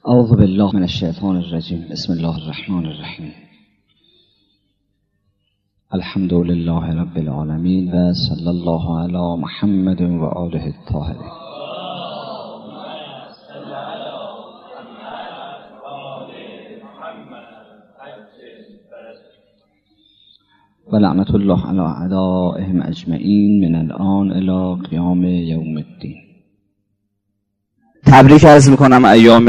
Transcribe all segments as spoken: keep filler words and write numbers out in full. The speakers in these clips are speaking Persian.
اعوذ بالله من الشیطان الرجیم. بسم الله الرحمن الرحیم. الحمد لله رب العالمین و صلی الله علی محمد و آله الطاهرین. و لعنت الله علی اعدائهم اجمعین من الان الی قیام یوم الدین. تبریک عرض میکنم ایام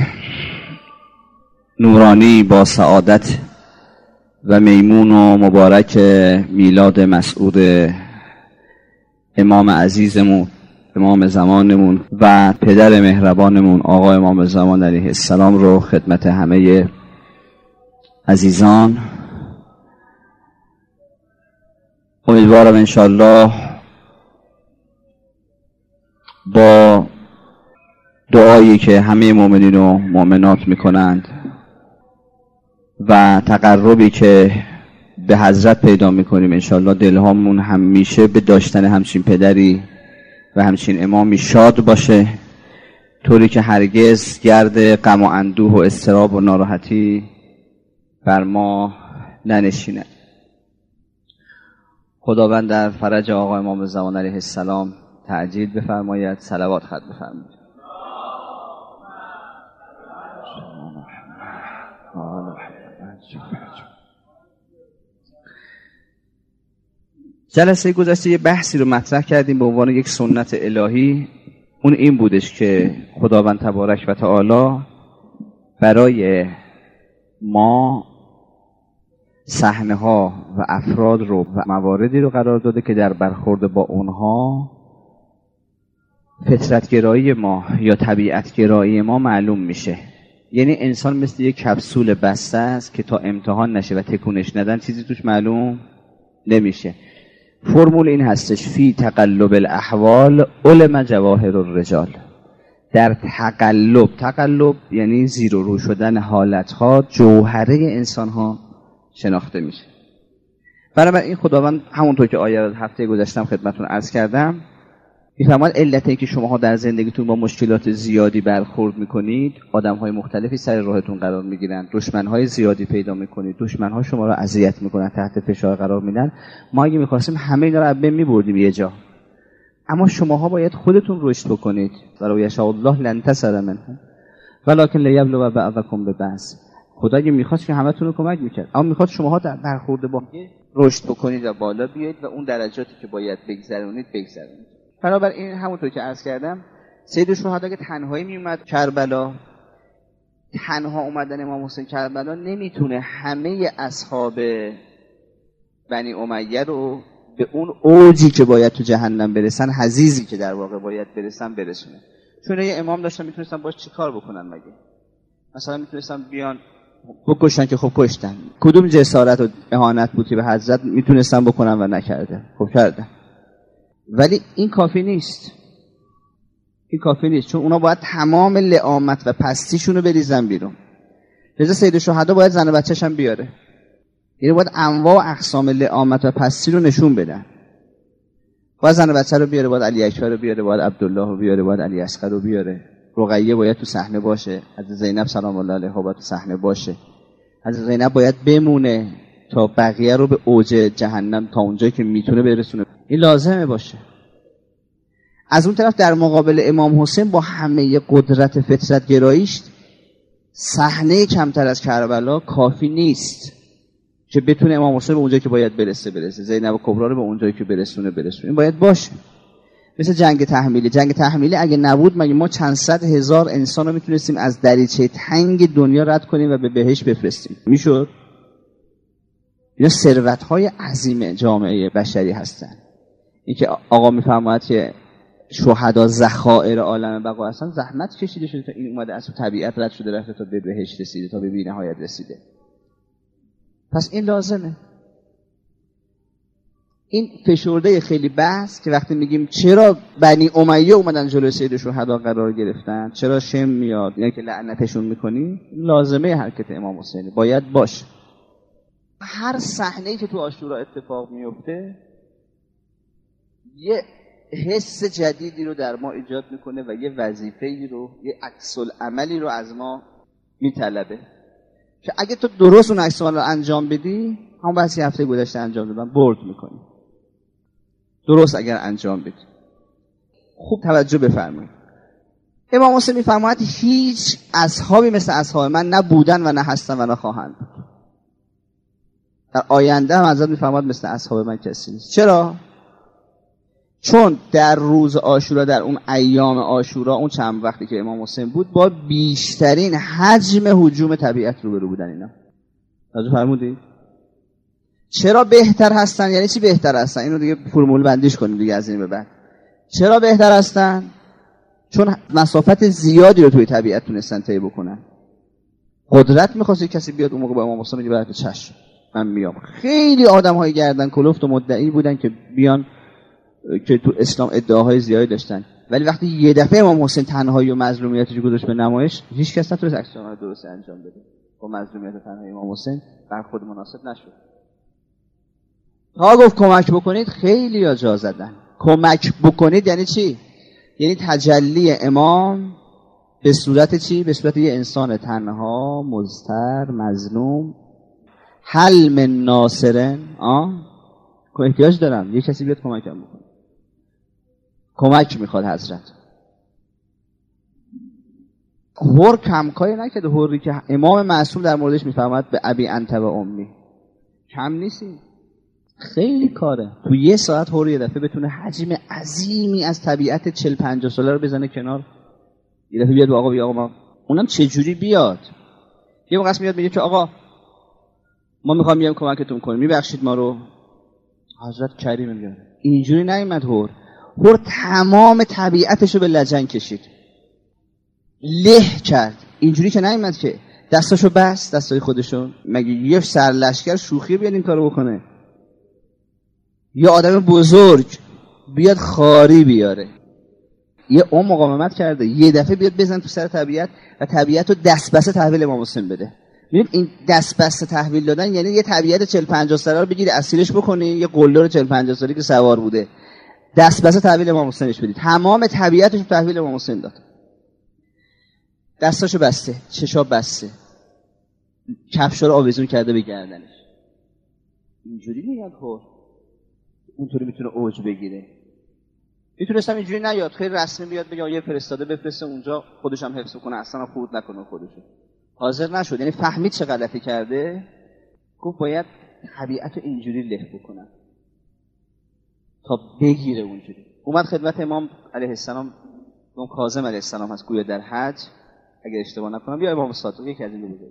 نورانی با سعادت و میمون و مبارک میلاد مسعود امام عزیزمون، امام زمانمون و پدر مهربانمون آقا امام زمان علیه السلام رو خدمت همه عزیزان. امیدوارم انشالله با دعایی که همه مؤمنین و مؤمنات میکنند و تقربی که به حضرت پیدا میکنیم انشالله دلهامون همیشه به داشتن همچین پدری و همچین امامی شاد باشه، طوری که هرگز گرد غم و اندوه و اضطراب و ناراحتی بر ما ننشینه. خداوند در فرج آقا امام زمان علیه السلام تعجیل بفرماید، صلوات ختم بفرماید. جلسه گذشته یه بحثی رو مطرح کردیم به عنوان یک سنت الهی. اون این بودش که خداوند تبارک و تعالی برای ما صحنه ها و افراد رو و مواردی رو قرار داده که در برخورد با اونها فطرتگرایی ما یا طبیعتگرایی ما معلوم میشه. یعنی انسان مثل یک کپسول بسته است که تا امتحان نشه و تکونش ندن چیزی توش معلوم نمیشه. فرمول این هستش: فی تقلب الاحوال علم جواهر الرجال. در تقلب، تقلب یعنی زیر و رو شدن حالتها، جوهره انسانها شناخته میشه. بنابراین این خداوند همونطور که آیه رو هفته گذشتم خدمتتون عرض کردم میفرماید علت این که شماها در زندگیتون با مشکلات زیادی برخورد میکنید، آدمهای مختلفی سر راهتون قرار میگیرن، دشمنهای زیادی پیدا میکنید، دشمنها شما رو اذیت میکنن، تحت فشار قرار میدن. ما اگه میخواستیم همه اینا رو از بین میبردیم یه جا، اما شماها باید خودتون رشد بکنید. ولو یشاء الله لانتصر منهم ولکن لیبلو بعضکم ببعض. خدا اگه میخواست که همتون رو کمک میکرد، اما میخواد شماها در برخورد با رشد بکنید و بالا بیایید و اون درجاتی که باید بگذرونید بگذرونید. بنابراین همونطور که عرض کردم سید شهدا که تنهایی میومد کربلا، تنها اومدن امام حسین کربلا نمیتونه همه اصحاب بنی امیه رو به اون اوجی که باید تو جهنم برسن، حضیضی که در واقع باید برسن برسونه. چون یه امام داشتن میتونستن باش چی کار بکنن مگه؟ مثلا میتونستن بیان بکشن که خب کشتن. کدوم جسارت و اهانت بود که به حضرت میتونستن بکنن و نکردن؟ خب کردن. ولی این کافی نیست. این کافی نیست چون اونا باید تمام لئامت و پستیشون رو بریزن بیرون. لذا سید شهدا باید زن و بچه‌ش هم بیاره. یعنی باید انواع و اقسام لئامت و پستی رو نشون بدن. باید زن و بچه رو بیاره، باید علی اکبر رو بیاره، باید عبدالله رو بیاره، باید علی اصغر رو بیاره. رقیه باید تو صحنه باشه، حضرت زینب سلام الله علیها باید تو صحنه باشه. حضرت زینب باید بمونه تا بقیه رو به اوج جهنم تا اونجایی که میتونه برسونه. این لازمه باشه. از اون طرف در مقابل امام حسین با همه قدرت فطرت گراییش صحنه کمتر از کربلا کافی نیست که بتونه امام حسین به اونجایی که باید برسه برسه، زینب کبرا رو به اونجایی که برسونه برسونه. این باید باشه. مثل جنگ تحمیلی. جنگ تحمیلی اگه نبود مگه ما چند صد هزار انسان رو میتونستیم از دریچه تنگ دنیا رد کنیم و به بهشت بفرستیم؟ میشد؟ اینا ثروت‌های عظیم جامعه بشری هستن. این که آقا میفرماید که شهدا ذخایر عالم بقا هستن، زحمت کشیده شده تا این اومده از طبیعت رد شده رفته تا به بهشت رسیده، تا به بی‌نهایت رسیده. پس این لازمه. این فشرده خیلی بحث که وقتی میگیم چرا بنی امیه اومدن جلوی سید شهدا قرار گرفتن، چرا شم میاد، یعنی که لعنتشون میکنی، لازمه حرکت امام حسین باید باشه. هر صحنه‌ای که تو عاشورا اتفاق میفته یه حس جدیدی رو در ما ایجاد میکنه و یه وظیفه‌ای رو، یه عکس العملی رو از ما میطلبه که اگه تو درست اون عکس العمل رو انجام بدی، همون بحثی هفته گذشته انجام دادم، برد میکنی. درست اگر انجام بدی. خوب توجه بفرمایید. امام حسین میفرماید هیچ اصحابی مثل اصحاب من نه بودن و نه هستن و نه خواهند بود. در آینده هم حضرت میفرماید مثل اصحاب من کسی نیست. چرا؟ چون در روز عاشورا، در اون ایام عاشورا، اون چند وقتی که امام حسین بود، با بیشترین حجم هجوم طبیعت روبرو بودن اینا. توجه فرمودید؟ چرا بهتر هستن؟ یعنی چی بهتر هستن؟ اینو دیگه فرمول بندیش کنیم دیگه از این به بعد. چرا بهتر هستن؟ چون مسافت زیادی رو توی طبیعت تونستن طی بکنن. قدرت می‌خواست کسی بیاد اون موقع با امام حسین میگه برات چشم من میام. خیلی آدم‌های گردن کلفت و مدعی بودن که بیان، که تو اسلام ادعاهای زیادی داشتن، ولی وقتی یه دفعه امام حسین تنهایی و مظلومیتش گذاشت به نمایش، هیچ کس نتونست عکس العمل درست انجام بده. با مظلومیت و تنهایی امام حسین برخورد مناسب نشد. تا گفت کمک بکنید، خیلی ها جا زدن. کمک بکنید یعنی چی؟ یعنی تجلی امام به صورت چی؟ به صورت یه انسان تنها، مضطر، مظلوم. حل من ناصرن، آه احتیاج دارم یه کسی بیاد کمکم بکنه. کمک میخواد حضرت. هور کمکاری نکرده. هوری که امام معصوم در موردش میفرماد به ابی انت و امی، کم نیستی، خیلی کاره. تو یه ساعت هور یه دفعه بتونه حجم عظیمی از طبیعت چهل پنجاه ساله رو بزنه کنار. یه دفعه بیاد آقا بیا آقا ما، اونم چه جوری بیاد؟ یه موقع میاد میگه که آقا ما میخوام بیام کمکتون کنیم، میبخشید ما رو. حضرت کریم میگه اینجوری نیامد. هور هور تمام طبیعتشو به لجن کشید، له کرد. اینجوری که نیامد که دستاشو بست، دستای خودشو. مگه یه سرلشکر شوخی بیاد این کارو بکنه؟ یه آدم بزرگ بیاد خاری بیاره، یه اون مقاومت کرده، یه دفعه بیاد بزن تو سر طبیعت و طبیعت رو دست بسته تحویل امام حسین بده. ببین این دست بسته تحویل دادن یعنی یه طبیعت چهل پنجاه ساله رو بگیری اسیرش بکنی، یه قله رو چهل پنجاه سالی که سوار بوده دست بسته تحویل امام حسینش بدید. تمام طبیعتش رو تحویل امام حسین داد. دستاشو بسته، چشا بسته، کفشا رو آویزون کرده به گردنش. اینجوری میاد خور اونطوری میتونه اوج بگیره. میتونستم اینجوری نیاد، خیلی رسمی بیاد بگه یه فرستاده بفرسته اونجا خودش هم حفظ کنه، اصلا خورد نکنه خودشو. حاضر نشد. یعنی فهمید چه غلطی کرده، گفت باید طبیعت رو اینجوری له بکنم تا بگیره اونجوری. اومد خدمت امام علیه السلام. امام کاظم علیه السلام هست گویا در حج اگر اشتباه نکنم، یا امام صادق، یکی از این دو بوده.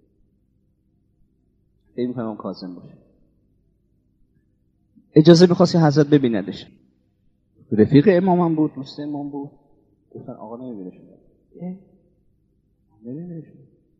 فکر می‌کنم امام کاظم باشه. اجازه می‌خواست که حضرت ببیندش. رفیق امام هم بود، دوست امام بود. گفتن آقا نمی‌بینه شما. نمی‌بینه شما.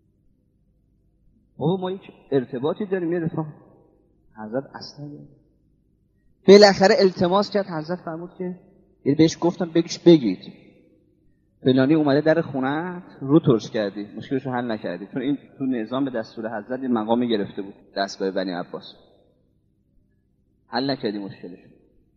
بابا ما یک ارتباطی داریم یه رفاق. حضرت اصلا بالاخره التماس کرد. حضرت فرمود که یعنی بهش گفتم بگیش بگید فلانی اومده در خونت رو ترش کردی، مشکلشو حل نکردی. چون این تو نظام به دستور حضرت این مقامی گرفته بود، دستگاه بنی عباس. حل نکردی مشکلشو.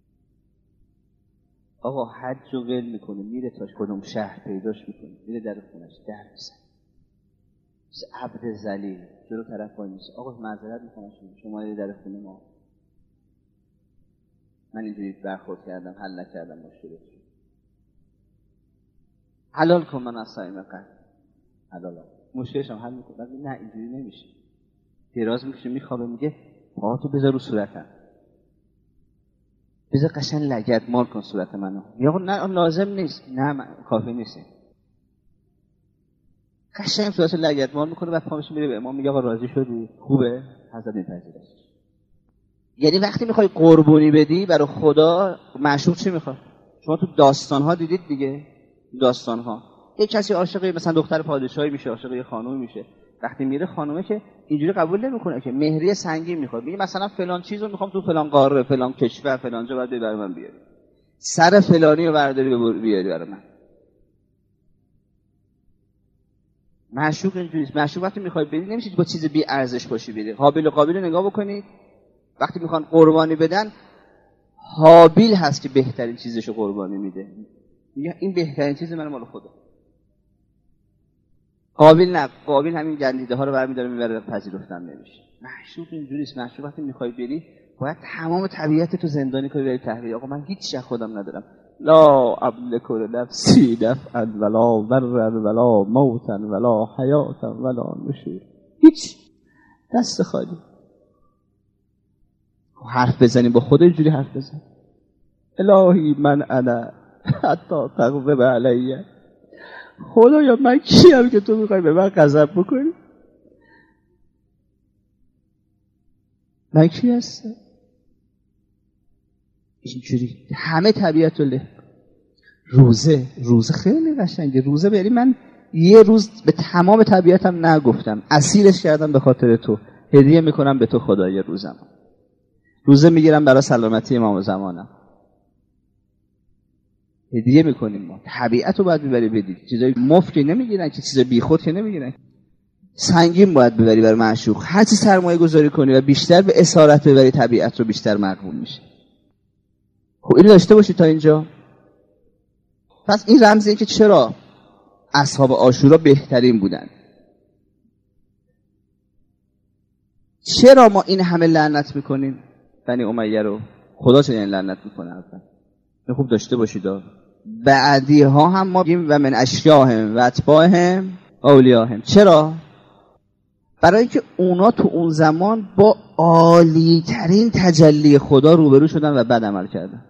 آقا حج رو ول میکنه میره تا کدوم شهر پیداش میکنه، میره در خونش در میزنه، عبد ذلیل جلو طرف وای میشه. آقا معذرت میخوام شما یه در خونه ما، من اینجوری برخورد کردم، حل نکردم مشکلش، حلال کن من از صایم قلب، حلال مشکلش هم حل میکنم. نه اینجوری نمیشه. دراز میکشه میخوابه، میگه پاهاتو بذار رو صورتم، بذار قشنگ لگد مال کن صورت منو. یا نه لازم نیست، نه من کافی نیست. قشنگ صورت لگد مال میکنه، بعد پامش میره به امام میگه آقا راضی شدی؟ خوبه؟ حضرت میپذیره. یعنی وقتی میخوای قربونی بدی برای خدا، معشوق چی میخواد؟ شما تو داستان‌ها دیدید دیگه، داستان‌ها یه کسی عاشق مثلا دختر پادشاهی میشه، عاشق یه خانومی میشه، وقتی میره خانومه که اینجوری قبول نمیکنه که مهریه سنگین میخواد، میگه مثلا فلان چیزو میخوام تو فلان قاره، فلان کشور، فلان جا بعد برای من بیاری، سر فلانی رو برداری بیاری برای من. معشوق اینجوریه. معشوق وقتی میخوای بدی نمیشه با چیز بی ارزش باشی بدی. قابل و قابل نگاه بکنید وقتی میخوان قربانی بدن، هابیل هست که بهترین چیزشو قربانی میده، میگه این بهترین چیز من مال خدا. قابیل نه، قابیل همین گندیده ها رو برمی‌داره میبره، پذیرفتن نمیشه. معشوق اینجوری است، معشوق وقتی میخوای بری باید تمام طبیعت تو زندانی کنی بری تحویل. آقا من هیچ شک خودم ندارم، لا املک لنفسی نفعا ولا ضرا ولا موتا ولا حیاتا ولا نشور، هیچ، دست خالی. حرف بزنی با خدا اینجوری حرف بزن، الهی من انا حتی تغضب علیه، خدایا من کیم که تو میخوای به من غضب بکنی؟ من کی هستم؟ اینجوری همه طبیعت رو له. روزه روزه خیلی قشنگه. روزه بری من یه روز به تمام طبیعتم نگفتم، اسیرش کردم به خاطر تو، هدیه میکنم به تو خدای روزم. روزه میگیرم برای سلامتی امام زمانم، هدیه میکنیم. ما طبیعت رو باید ببری بدی، چیزای مفتی نمیگیرن که، چیزای بیخود که نمیگیرن، سنگین باید ببری برای معشوق. هر چی سرمایه گذاری کنی و بیشتر به اسارت ببری طبیعت رو، بیشتر مقبول میشه. خب اینو داشته باشی تا اینجا. پس این رمزیه که چرا اصحاب عاشورا بهترین بودن. چرا ما این همه لعنت میکنیم بنی امیه رو؟ خدا چرا این لعنت میکنه؟ اصلا خوب داشته باشید. بعدی ها هم ما بگیم و من اشیاهم و اتباعهم اولیاهم. چرا؟ برای که اونا تو اون زمان با عالی ترین تجلی خدا روبرو شدن و بد عمل کردن،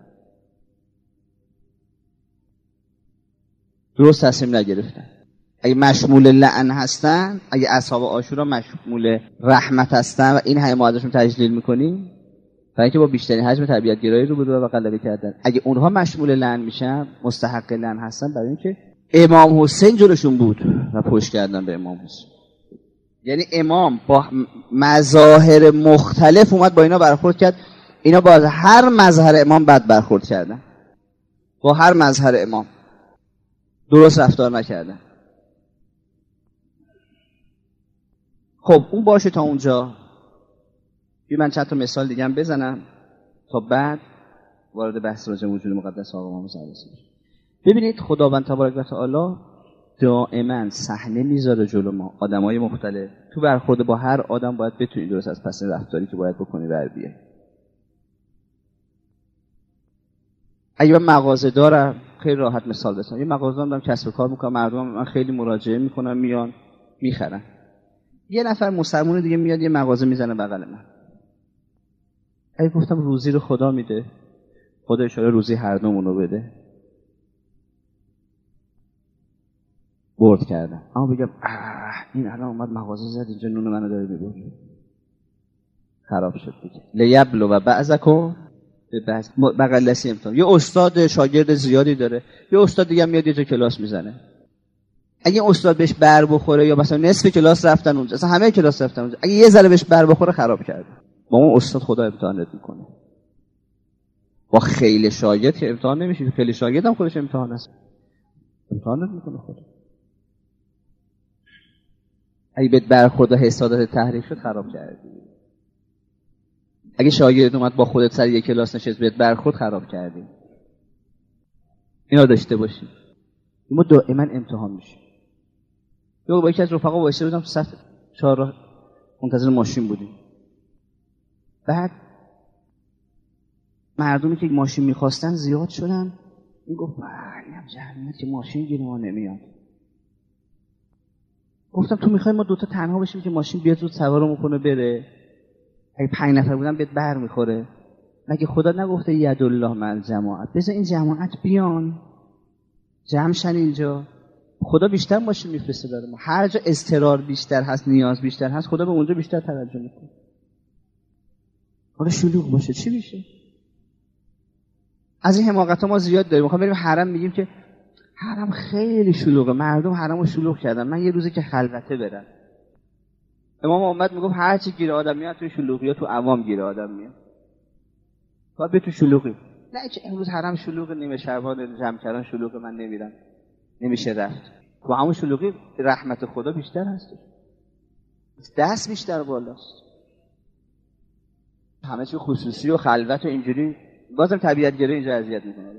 درست تصمیم نگرفتن. اگه مشمول لعن هستن، اگه اصحاب عاشورا مشمول رحمت هستن و این همه ما ازشون تجلیل میکنیم، برای اینکه با بیشترین حجم طبیعت گرایی رو به و غلبه کردن. اگه اونها مشمول لعن میشن، مستحق لعن هستن، برای اینکه امام حسین جلوشون بود و پشت کردن به امام حسین. یعنی امام با مظاهر مختلف اومد با اینا برخورد کرد، اینا با هر مظهر امام بد برخورد کردن، با هر مظهر امام درست رفتار نکردن. خب اون باشه تا اونجا. بی من چند تا مثال دیگه هم بزنم تا بعد وارد بحث راجع به وجود مقدس آقا امام صلی الله علیه و آله. ببینید خداوند تبارک و تعالی دائما صحنه میذاره جلو ما، آدمای مختلف. تو برخورد با هر آدم باید بتونی درست از پس رفتاری که باید بکنی بر بیای. اگه من مغازه دارم، خیلی راحت مثال بزنم، یه مغازه دارم کسب و کار میکنم، مردم من خیلی مراجعه میکنن، میان میخرن. یه نفر مسلمان دیگه میاد یه مغازه میزنه بغل من. اگه گفتم روزی رو خدا میده، خدا اشاره روزی هر دومون رو بده، برد کردم. اما بگم این الان اومد مغازه زد اینجا نون منو داره میبره، خراب شد دیگه. لیبلو و بعضکم به بعض بغل دستی امتحان. یه استاد شاگرد زیادی داره، یه استاد دیگه میاد یه جا کلاس میزنه. اگه استاد بهش بر بخوره یا مثلا نصف کلاس رفتن اونجا، اصلا همه کلاس رفتن اونجا، اگه یه ذره بهش بر بخوره خراب کرده. با اون استاد خدا امتحانت میکنه. با خیلی شاگرد که امتحان نمیشه، خیلی شاگرد هم خودش امتحان است، امتحانت میکنه خدا. اگه بهت برخورد و حسادت تحریک شد خراب کردی. اگه شاگرد اومد با خودت سر یک کلاس نشست بهت برخورد خراب کردی. اینا داشته باشی. ما دائما امتحان میشیم. یه با یکی از رفقا وایساده بودم تو صف چهارراه منتظر ماشین بودیم. بعد مردمی که ماشین میخواستن زیاد شدن. این گفت اینم جهنم که ماشین گیر ما نمیاد. گفتم تو میخوای ما دوتا تنها بشیم که ماشین بیاد زود سوارمون کنه بره؟ اگه پنج نفر بودن بهت بر میخوره؟ مگه خدا نگفته ید الله مع الجماعت؟ بذار این جماعت بیان جمع شن اینجا. خدا بیشتر ماشین میفرسته برای ما. هر جا اضطرار بیشتر هست، نیاز بیشتر هست، خدا به اونجا بیشتر توجه میکنه. حالا شلوغ باشه چی میشه؟ از این حماقت ها ما زیاد داریم. میخوام بریم حرم، میگیم که حرم خیلی شلوغه، مردم حرمو شلوغ کردن، من یه روزی که خلوته برم. امام محمد میگفت هر چی گیر آدم میاد تو شلوغی ها تو عوام گیر آدم میاد. باید به تو شلوغی. نه که امروز حرم شلوغه، نیمه شعبان جمع کردن شلوغه، من نمیرم، نمیشه رفت. تو همون شلوغی رحمت خدا بیشتر هست، دست بیشتر بالاست. همه چی خصوصی و خلوت و اینجوری بازم طبیعت گرایی اینجا اذیت میکنه.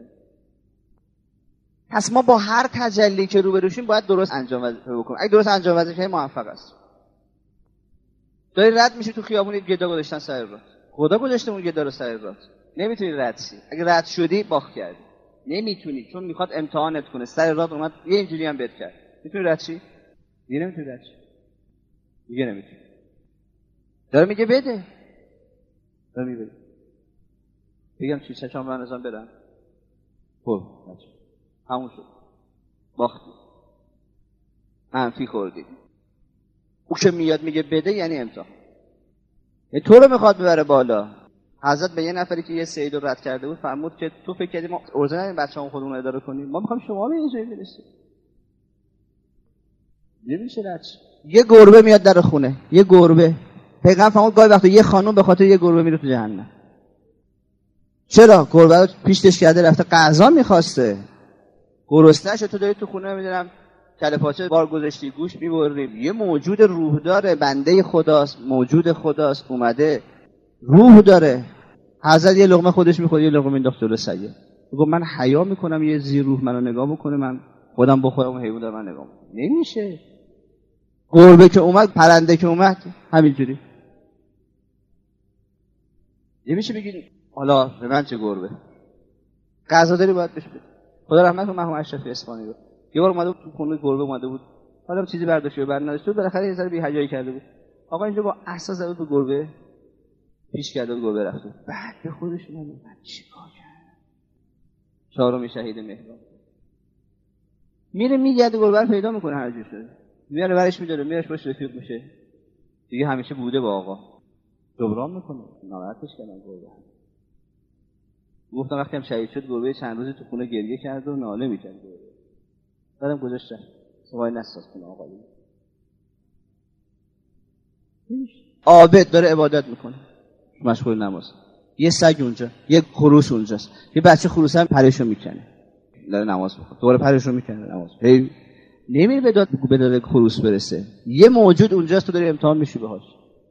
پس ما با هر تجلی که روبروشیم باید درست انجام وظیفه بکنیم. اگه درست انجام وظیفه موفق است. داری رد میشی تو خیابون، گدا گذاشتن سر راه. خدا گذاشته اون گدا رو سر راه. نمیتونی رد شی. اگه رد شدی باخت کردی. نمیتونی، چون میخواد امتحانت کنه. سر راه اومد یه اینجوری هم بد کرد. میتونی رد شی؟ دیگه نمیتونی رد شی. دیگه نمیتونی. داره میگه بده. داره میگه بده. بگم چی چشام من ازم بدم. خب بچه. همون شد. باختی. منفی خوردی. او که میاد میگه بده یعنی امتحان. یه تو رو میخواد ببره بالا. حضرت به یه نفری که یه سید رو رد کرده بود فرمود که تو فکر کردی ما ارزه ندیم بچه هم خودمون اداره کنیم، ما میخوایم شما به اینجایی برسید. نمیشه رد. یه گربه میاد در خونه، یه گربه. پیغمبر فرمود گاهی وقتا یه خانوم به خاطر یه گربه میره تو جهنم. چرا؟ گربه رو پیشش کرده رفته غذا میخواسته. گرسنه شد، تو داری تو خونه میدونم کله پاچه بار گذاشتی گوش میبریم. یه موجود روح داره، بنده خداست، موجود خداست، اومده روح داره. حضرت یه لقمه خودش میخوره، یه لقمه مینداخت جلو سگه. میگه من حیا میکنم یه زیر روح منو نگاه بکنه، من خودم بخورم و حیوان داره من نگاه میکنه. نمیشه. گربه که اومد، پرنده که اومد، همینجوری. نمیشه بگید حالا به من چه گربه. غذا داری باید بهش بده. خدا رحمت کنه مرحوم اشرفی اصفهانی رو. یه بار اومده تو خونه گربه اومده بود. حالا چیزی برداشته بر نداشت بود، بالاخره یه ذره بی حیایی کرده بود. آقا اینجا با احساس زد به گربه پیش کرده بود، گربه رفت. بعد به خودش اومد من چیکار کردم؟ چهارم شهید مهران. میره میگرده گربه رو پیدا میکنه هر جور شده. میاره برش میداره، میارش باش رفیق میشه. دیگه همیشه بوده با آقا. جبران میکنه. ناراحتش کردن گربه. گفتم وقتی هم شهید شد گربه چند روزی تو خونه گریه کرد و ناله میکرد. بعدم گذاشت رفت. سوای نساز کنه آقا. عابد داره عبادت میکنه. مشغول نماز. یه سگ اونجا، یه خروس اونجاست. یه بچه خروس هم پرشو میکنه. داره نماز میخونه. دوباره پرشو میکنه نماز. هی نمیره به داد به داد خروس برسه. یه موجود اونجاست تو داری امتحان میشی باهاش.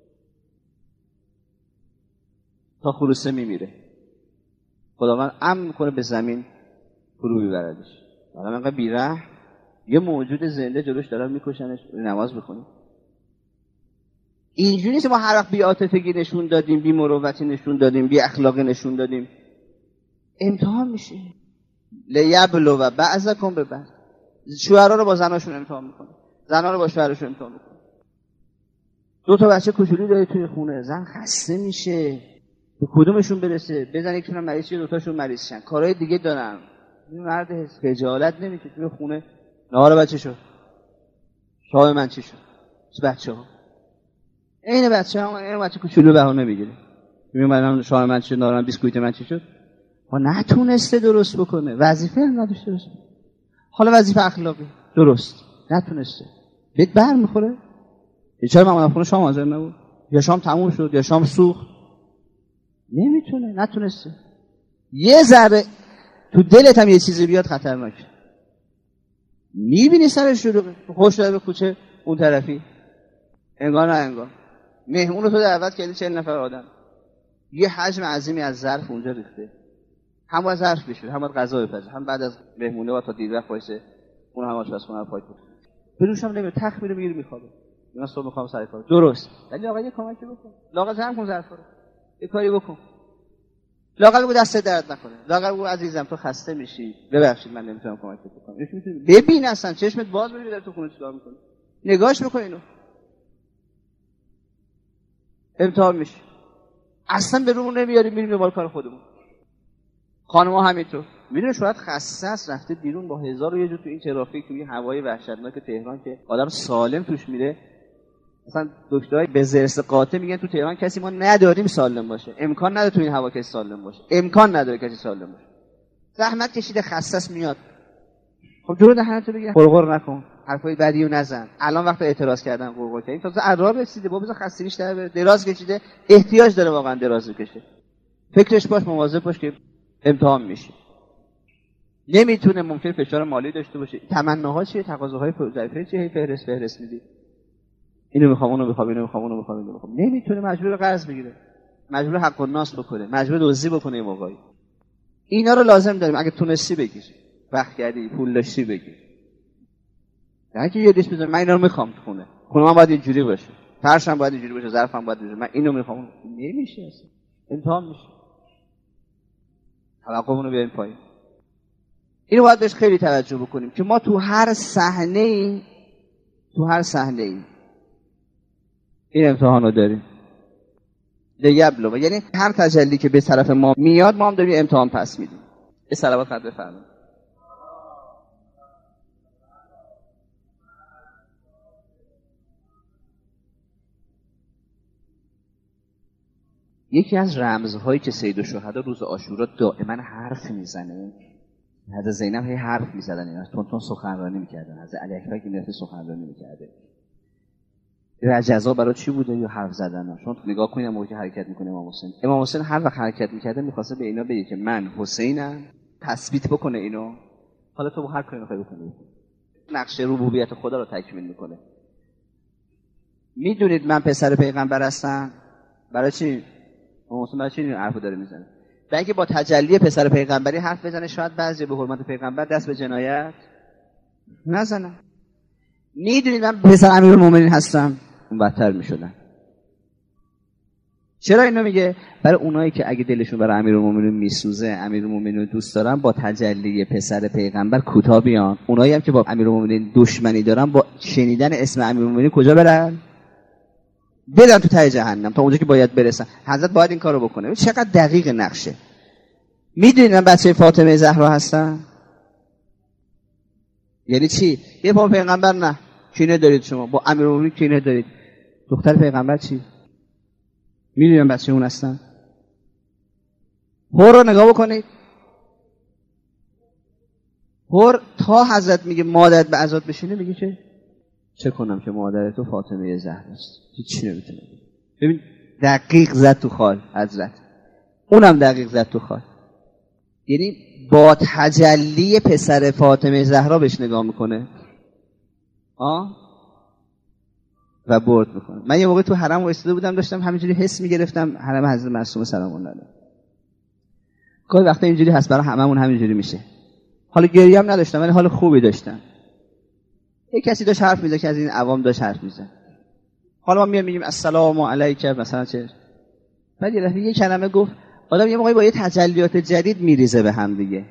تا خروسه میمیره. خداوند امر میکنه به زمین فرو میبردش. حالا انقدر بیره یه موجود زنده جلوش دارن میکشنش، نماز بخونی. اینجوری نیست ما هر وقت بی عاطفگی نشون دادیم، بی مروتی نشون دادیم، بی اخلاقی نشون دادیم. امتحان میشه. لیبلو و بعضکم به بعض. شوهرها رو با زناشون امتحان میکنه، زنها رو با شوهرشون امتحان میکنه. دو تا بچه کوچولو داری توی خونه، زن خسته میشه، به کدومشون برسه؟ بزن یکیشون مریض شه، دو تاشون مریض شن، کارهای دیگه دارن. این مرد خجالت نمیشه توی خونه. نهار بچه شد، شام من چی شد؟ بچه ها این بچه ها این بچه کوچولو بهونه میگیره. میگم من شام من چی شد، نهار بیسکویت من چی شد؟ ها نتونسته درست بکنه، وظیفه هم نداشته درست. حالا وظیفه اخلاقی درست نتونسته، بهت بر میخوره. چرا من اومدم خونه شام حاضر نبود؟ یا شام تموم شد یا شام سوخت. نمیتونه، نتونسته. یه ذره تو دلت هم یه چیزی بیاد خطرناکه. میبینی سرش شروعه خوش داره به کوچه اون طرفی، انگار نه انگار مهمون رو تو دعوت کردی چهل نفر آدم، یه حجم عظیمی از ظرف اونجا ریخته، هم باید ظرف بشه، هم باید غذا بپزه، هم بعد از مهمونه و تا دیر وقت وایسه اون هم آشپزخونه رو پاک کنه. بدونش هم نمیره، تخت میره میگیره میخوابه. من صبح میخوام سر کار. درست. ولی آقا یه کمکی بکن. لااقل جمع کن ظرفا رو. یه کاری بکن. لااقل بگو دست درد نکنه. لااقل بگو عزیزم تو خسته میشی. ببخشید من نمیتونم کمک بکنم. ببین اصلا چشمت باز ببین در تو خونه چیکار میکنه. نگاهش بکن اینو. امتحان میشه. اصلا به رومون نمیاریم، میریم دنبال کار خودمون. خانم‌ها همینطور. میدونه شاید خسته است رفته بیرون با هزار و یه جور تو این ترافیک، تو این هوای وحشتناک تهران که آدم سالم توش میره. مثلا دکترای به زرس قاطع میگن تو تهران کسی ما نداریم سالم باشه. امکان نداره تو این هوا کسی سالم باشه. امکان نداره کسی سالم باشه. زحمت کشیده خسته است میاد. خب جلو دهنتو بگیر. قرقر نکن. حرفای بدیو نزن. الان وقت اعتراض کردن قرقر کردن. تازه عرار رسیده، بابا خستگیش در بره. دراز کشیده، احتیاج داره واقعا دراز بکشه. فکرش باش، مواظب باش که امتحان میشه. نمیتونه، ممکن فشار مالی داشته باشه. تمناها چیه؟ تقاضاهای ظریفه چیه؟ فهرست فهرست میدی. اینو میخوام، اونو میخوام، اینو میخوام، اونو میخوام، اینو میخوام. نمیتونه، مجبور قرض بگیره. مجبور حق الناس بکنه. مجبور دزدی بکنه یه موقعی. اینا رو لازم داریم. اگه تونستی بگیر، وقت کردی، پول داشتی بگیر. اگه یه دیش بزنم من اینا رو میخوام تو خونه، خونه من باید اینجوری باشه، فرشم باید اینجوری باشه، ظرفم باید اینجوری، من اینو میخوام. نمیشه اصلا، امتحان میشه. توقعمون رو بیاریم پایین. اینو باید بهش خیلی توجه بکنیم که ما تو هر صحنه تو هر صحنه ای این امتحان رو داریم. لیبلو، یعنی هر تجلی که به طرف ما میاد ما هم داریم امتحان پس میدیم. یه صلوات خط بفرمایید. یکی از رمزهایی که سید الشهدا روز عاشورا دائما حرف میزنه، حضرت زینب هی حرف میزدن، اینا تون تون سخنرانی میکردن، حضرت علی اکبر که میرفت سخنرانی میکرده. رجزا برای چی بوده؟ یا حرف زدن. شما نگاه کنید موقعی که حرکت میکنه امام حسین، امام حسین هر وقت حرکت میکرده میخواسته به اینا بگه که من حسینم، تثبیت بکنه اینو. حالا تو هر کاری میخوای بکنی، نقشه ربوبیت خدا رو تکمیل میکنه. میدونید من پسر پیغمبر هستم. برای چی امام حسین برای چی این حرفو داره میزنه؟ برای اینکه با تجلی پسر پیغمبری حرف بزنه، شاید بعضی به حرمت پیغمبر دست به جنایت نزنن. میدونید من پسر امیرالمومنین هستم، اون بدتر میشدن. چرا اینو میگه؟ برای اونایی که اگه دلشون برای امیرالمومنین میسوزه، امیرالمومنین رو دوست دارن، با تجلی پسر پیغمبر کوتاه بیان. اونایی هم که با امیرالمومنین دشمنی دارن، با شنیدن اسم امیرالمومنین کجا برن؟ بدن تو ته جهنم، تا اونجا که باید برسن. حضرت باید این کارو بکنه. چقدر دقیق نقشه. میدونید من بچه فاطمه زهرا هستم؟ یعنی چی؟ یه با پیغمبر نه کینه دارید شما، با امیرالمومنین کینه دارید. دختر پیغمبر چی؟ میدونید من بچه اون هستم؟ هور رو نگاه بکنید. هور تا حضرت میگه مادرت به عزاد بشینه، میگه که چه کنم که مادر تو فاطمه زهراست، هیچی نمیتونه. ببین دقیق زد تو خال حضرت، اونم دقیق زد تو خال. یعنی با تجلی پسر فاطمه زهرا بهش نگاه میکنه آه و برد میکنه. من یه موقع تو حرم وایساده بودم، داشتم همینجوری حس میگرفتم حرم حضرت معصومه سلام الله علیها. گاهی وقتا اینجوری هست، برای هممون همینجوری میشه. حالا گریه هم نداشتم ولی حال خوبی داشتم. یک کسی داشت حرف میزد که از این عوام داشت حرف میزد. حالا ما میام میگیم السلام علیک مثلا چه، بعد یه دفعه یه کلمه گفت، آدم یه موقعی با یه تجلیات جدید میریزه به هم دیگه.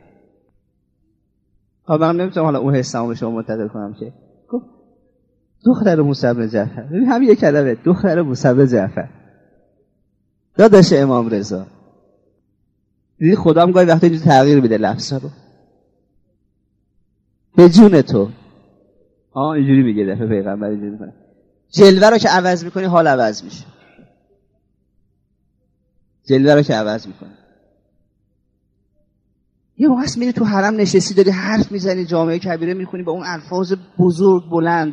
حالا من نمیتونم حالا اون حسامو به شما منتقل کنم که گفت دختر موسی بن جعفر. ببین همین یه کلمه، دختر موسی بن جعفر، داداش امام رضا. دیدی خدا هم گاهی وقتا اینجوری تغییر میده لفظا رو. به جون تو آه اینجوری میگه دفعه پیغمبر اینجوری میکنه. جلوه رو که عوض میکنی حال عوض میشه. جلوه رو که عوض میکنی. یه موقع است میری تو حرم نشستی داری حرف میزنی، جامعه کبیره میخونی با اون الفاظ بزرگ بلند،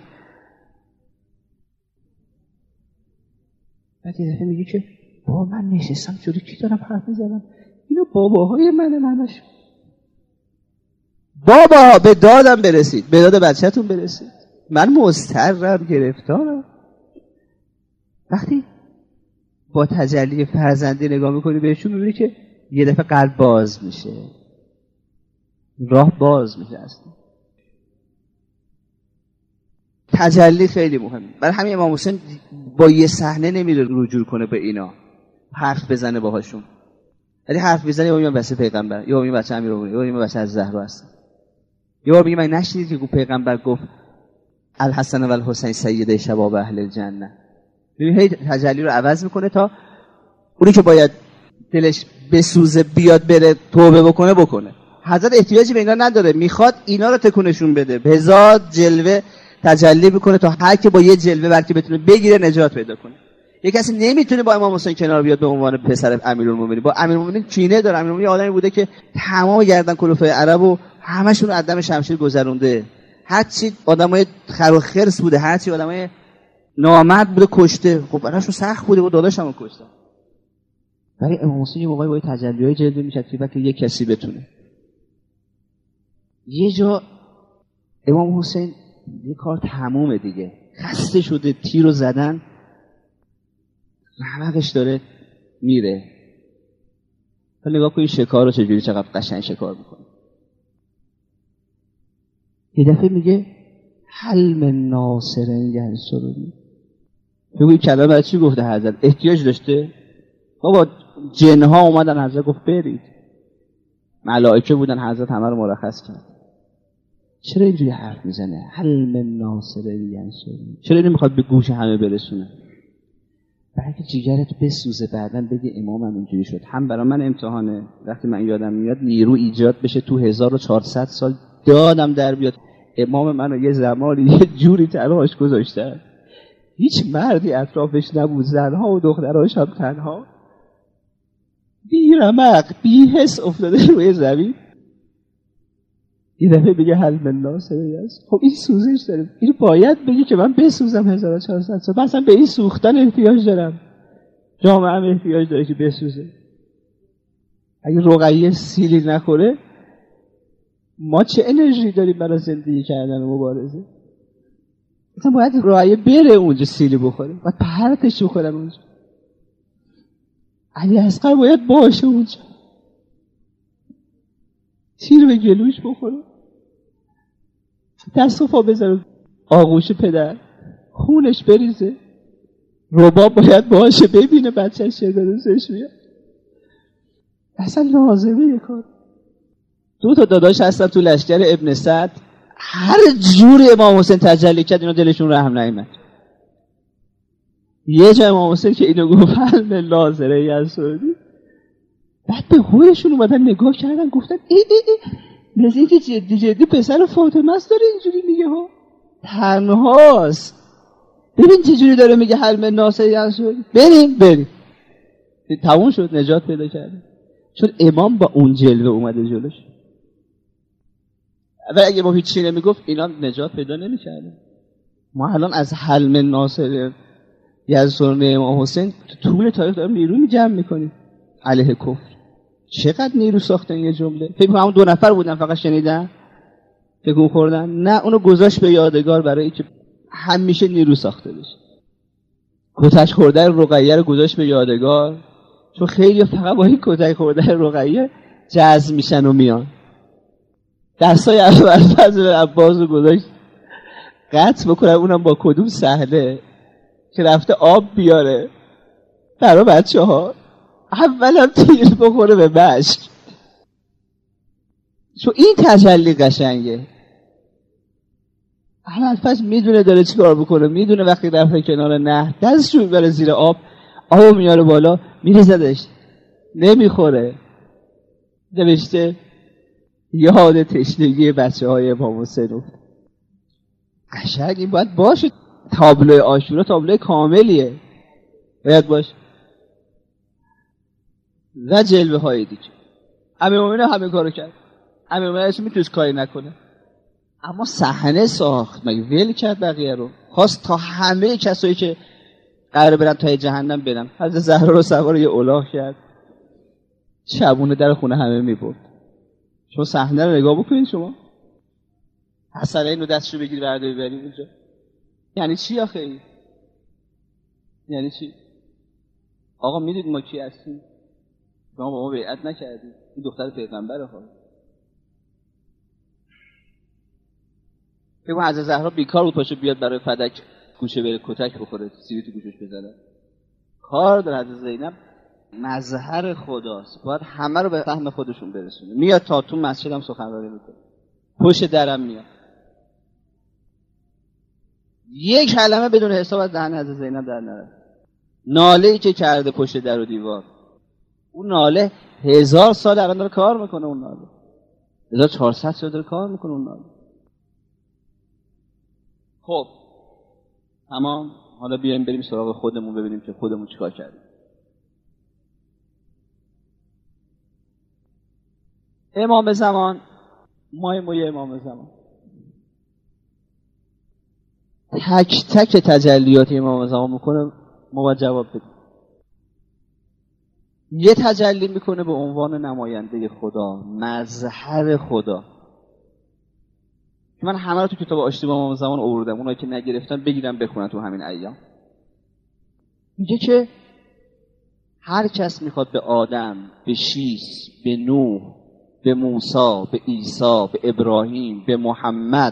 بعد یه دفعه میگی که بابا من نشستم جوری کی دارم حرف میزنم؟ اینا باباهای منه منش. بابا به دادم برسید، به داد بچه‌تون برسید. من مضطرم، گرفتارم. وقتی با تجلی فرزندی نگاه میکنی بهشون میبینی که یه دفعه قلب باز میشه، راه باز میشه. اصلا تجلی خیلی مهمه. برای همین امام حسین با یه صحنه نمیره رجوع کنه به اینا، حرف بزنه باهاشون. ولی حرف بزنه یا میگن بچه پیغمبر، یا میگن بچه امیرالمومنین، یا میگن بچه از زهرا هستن. یه بار میگه من نشنیدید که گفت پیغمبر گفت الحسن و الحسین سید شباب اهل الجنه. ببین هی تجلی رو عوض میکنه تا اونی که باید دلش بسوزه بیاد بره توبه بکنه بکنه. حضرت احتیاجی به اینا نداره، میخواد اینا رو تکونشون بده، هزار جلوه تجلی بکنه تا هر کی با یه جلوه برکی بتونه بگیره نجات پیدا کنه. یک کسی نمیتونه با امام حسین کنار بیاد به عنوان پسر امیرالمومنین. با امیرالمومنین کینه داره. امیرالمومنین آدمی بوده که تمام گردن کلوفه عرب و همشون رو از دم شمشیر گذرونده. هر چی آدمای خر و خرس بوده، هر چی آدمای نامرد بوده کشته. خب براشون سخت بوده و داداشمو کشتن. ولی امام حسین یه موقعی با تجلیای جلوه میشد که وقتی یک کسی بتونه. یه جا امام حسین یه کار تمومه دیگه، خسته شده، تیرو زدن، رمقش داره میره. نگاه کن این شکار رو چجوری چقدر قشنگ شکار میکنه. یه دفعه میگه هل من ناصر ینصرنی. بگو این کلمه برای چی گفته حضرت؟ احتیاج داشته؟ بابا جنها اومدن حضرت گفت برید. ملائکه بودن حضرت همه رو مرخص کرد. چرا اینجوری حرف میزنه؟ هل من ناصر ینصرنی. چرا اینو میخواد به گوش همه برسونه؟ برای که جیگرت بسوزه بعدن بگه امامم اینجوری شد. هم برای من امتحانه وقتی من یادم میاد نیرو ایجاد بشه تو هزار و چهارصد سال دادم در بیاد امام منو یه زمانی یه جوری تنهاش گذاشتن، هیچ مردی اطرافش نبود، زنها و دخترهاش هم تنها، بی رمق بی حس افتاده روی زمین. یه دفعه بگه هل من ناصر است. خب این سوزش داره، این باید بگه که من بسوزم هزار و چهارصد سال، مثلا به این سوختن احتیاج دارم، جامعه هم احتیاج داره که بسوزه. اگه رقیه سیلی نخوره ما چه انرژی داریم برای زندگی کردن و مبارزه؟ مثلا باید رقیه بره اونجا سیلی بخوره، باید پرتش بخورن اونجا. علی اصغر باید باشه اونجا، تیر به گلوش بخوره، دست و پا بذاره آغوش پدر، خونش بریزه. رباب باید باشه ببینه بچهش چه درستش میاد. اصلا لازمه یه کار. دو تا داداش هستن تو لشکر ابن سعد، هر جوری امام حسین تجلی کرد اینا دلشون رحم نیامد. یه جا امام حسین که اینو گفت هل من ناصر ینصرنی، بعد به خودشون اومدن نگاه کردن گفتن ای ای ای مثل اینکه جدی جدی پسر فاطمه است داره اینجوری میگه ها، تنهاست، ببین چجوری داره میگه هل من ناصر ینصرنی، بریم بریم. تموم شد، نجات پیدا کرده. چون امام با اون جلوه اومده جلوش. و اگه ما هیچی نمیگفت اینا نجات پیدا نمیکردن. ما الان از هل من ناصر ینصرنی امام حسین تو طول تاریخ داریم نیرو می جمع میکنیم علیه کفر. چقدر نیرو ساختن یه جمله. فکر کنم همون دو نفر بودن فقط شنیدن تکون خوردن، نه اونو گذاشت به یادگار برای اینکه همیشه نیرو ساخته بشه. کتک خوردن رقیه رو گذاشت به یادگار، چون خیلی فقط با این کتک خوردن رقیه جذب میشن و میان. دستای اول فضل عباس رو گذاشت قطع بکنن، اونم با کدوم سهله که رفته آب بیاره برای بچه ها، اولم تیر بخوره به مشک. چون این تجلی قشنگه. اول فصل میدونه داره چی کار بکنه، میدونه وقتی رفته کنار نهر دستشو میبره زیر آب، آب میاره بالا میریزدش، نمیخوره. نوشته یاد تشنگی بچه های امام حسین افت. قشنگ این باید باشه. تابلو عاشورا تابلو کاملیه، باید باشه. و جلوه های دیگه امیرالمومنین همه کارو کرد. امیرالمومنین اصلا میتونست کاری نکنه، اما صحنه ساخت، مگه ول کرد بقیه رو؟ خواست تا همه کسایی که قراره برن تا جهنم برن. حضرت زهرا رو سوار یه الاغ کرد، شبونه در خونه همه میبرد. شما صحنه رو نگاه بکنید، شما حسنین رو دستشو بگیر برده ببرید اونجا. یعنی چی آخه این؟ یعنی چی؟ آقا میدید ما کی هستیم؟ ما با ما بیعت نکردیم، این دختر پیغمبره. خواهد بگو حضرت زهرا بیکار بود پاشو بیاد برای فدک گوشه بره کتک بخوره، سیبی تو گوشش بزنه. کار داره. حضرت زینب مظهر خداست، باید همه رو به فهم خودشون برسونه. میاد تا تو مسجد هم سخنرانی میکنه، پشت درم میاد، یک کلمه بدون حساب از دهن حضرت زینب در نره. ناله ای که کرده پشت در و دیوار، اون ناله هزار سال الان داره کار میکنه. اون ناله هزار و چهارصد سال داره کار میکنه اون ناله. خب تمام، حالا بیایم بریم سراغ خودمون ببینیم که خودمون چیکار کردیم. امام زمان، ما ما امام زمان، تک تک تجلیات امام زمان میکنه، ما باید جواب بدیم. یه تجلی میکنه به عنوان نماینده خدا، مظهر خدا. من همه رو تو کتاب آشتی با امام زمان آوردم، اونایی که نگرفتن بگیرن بخونن تو همین ایام. میگه که هر کس میخواد به آدم، به شیس، به نوح، به موسی، به عیسی، به ابراهیم، به محمد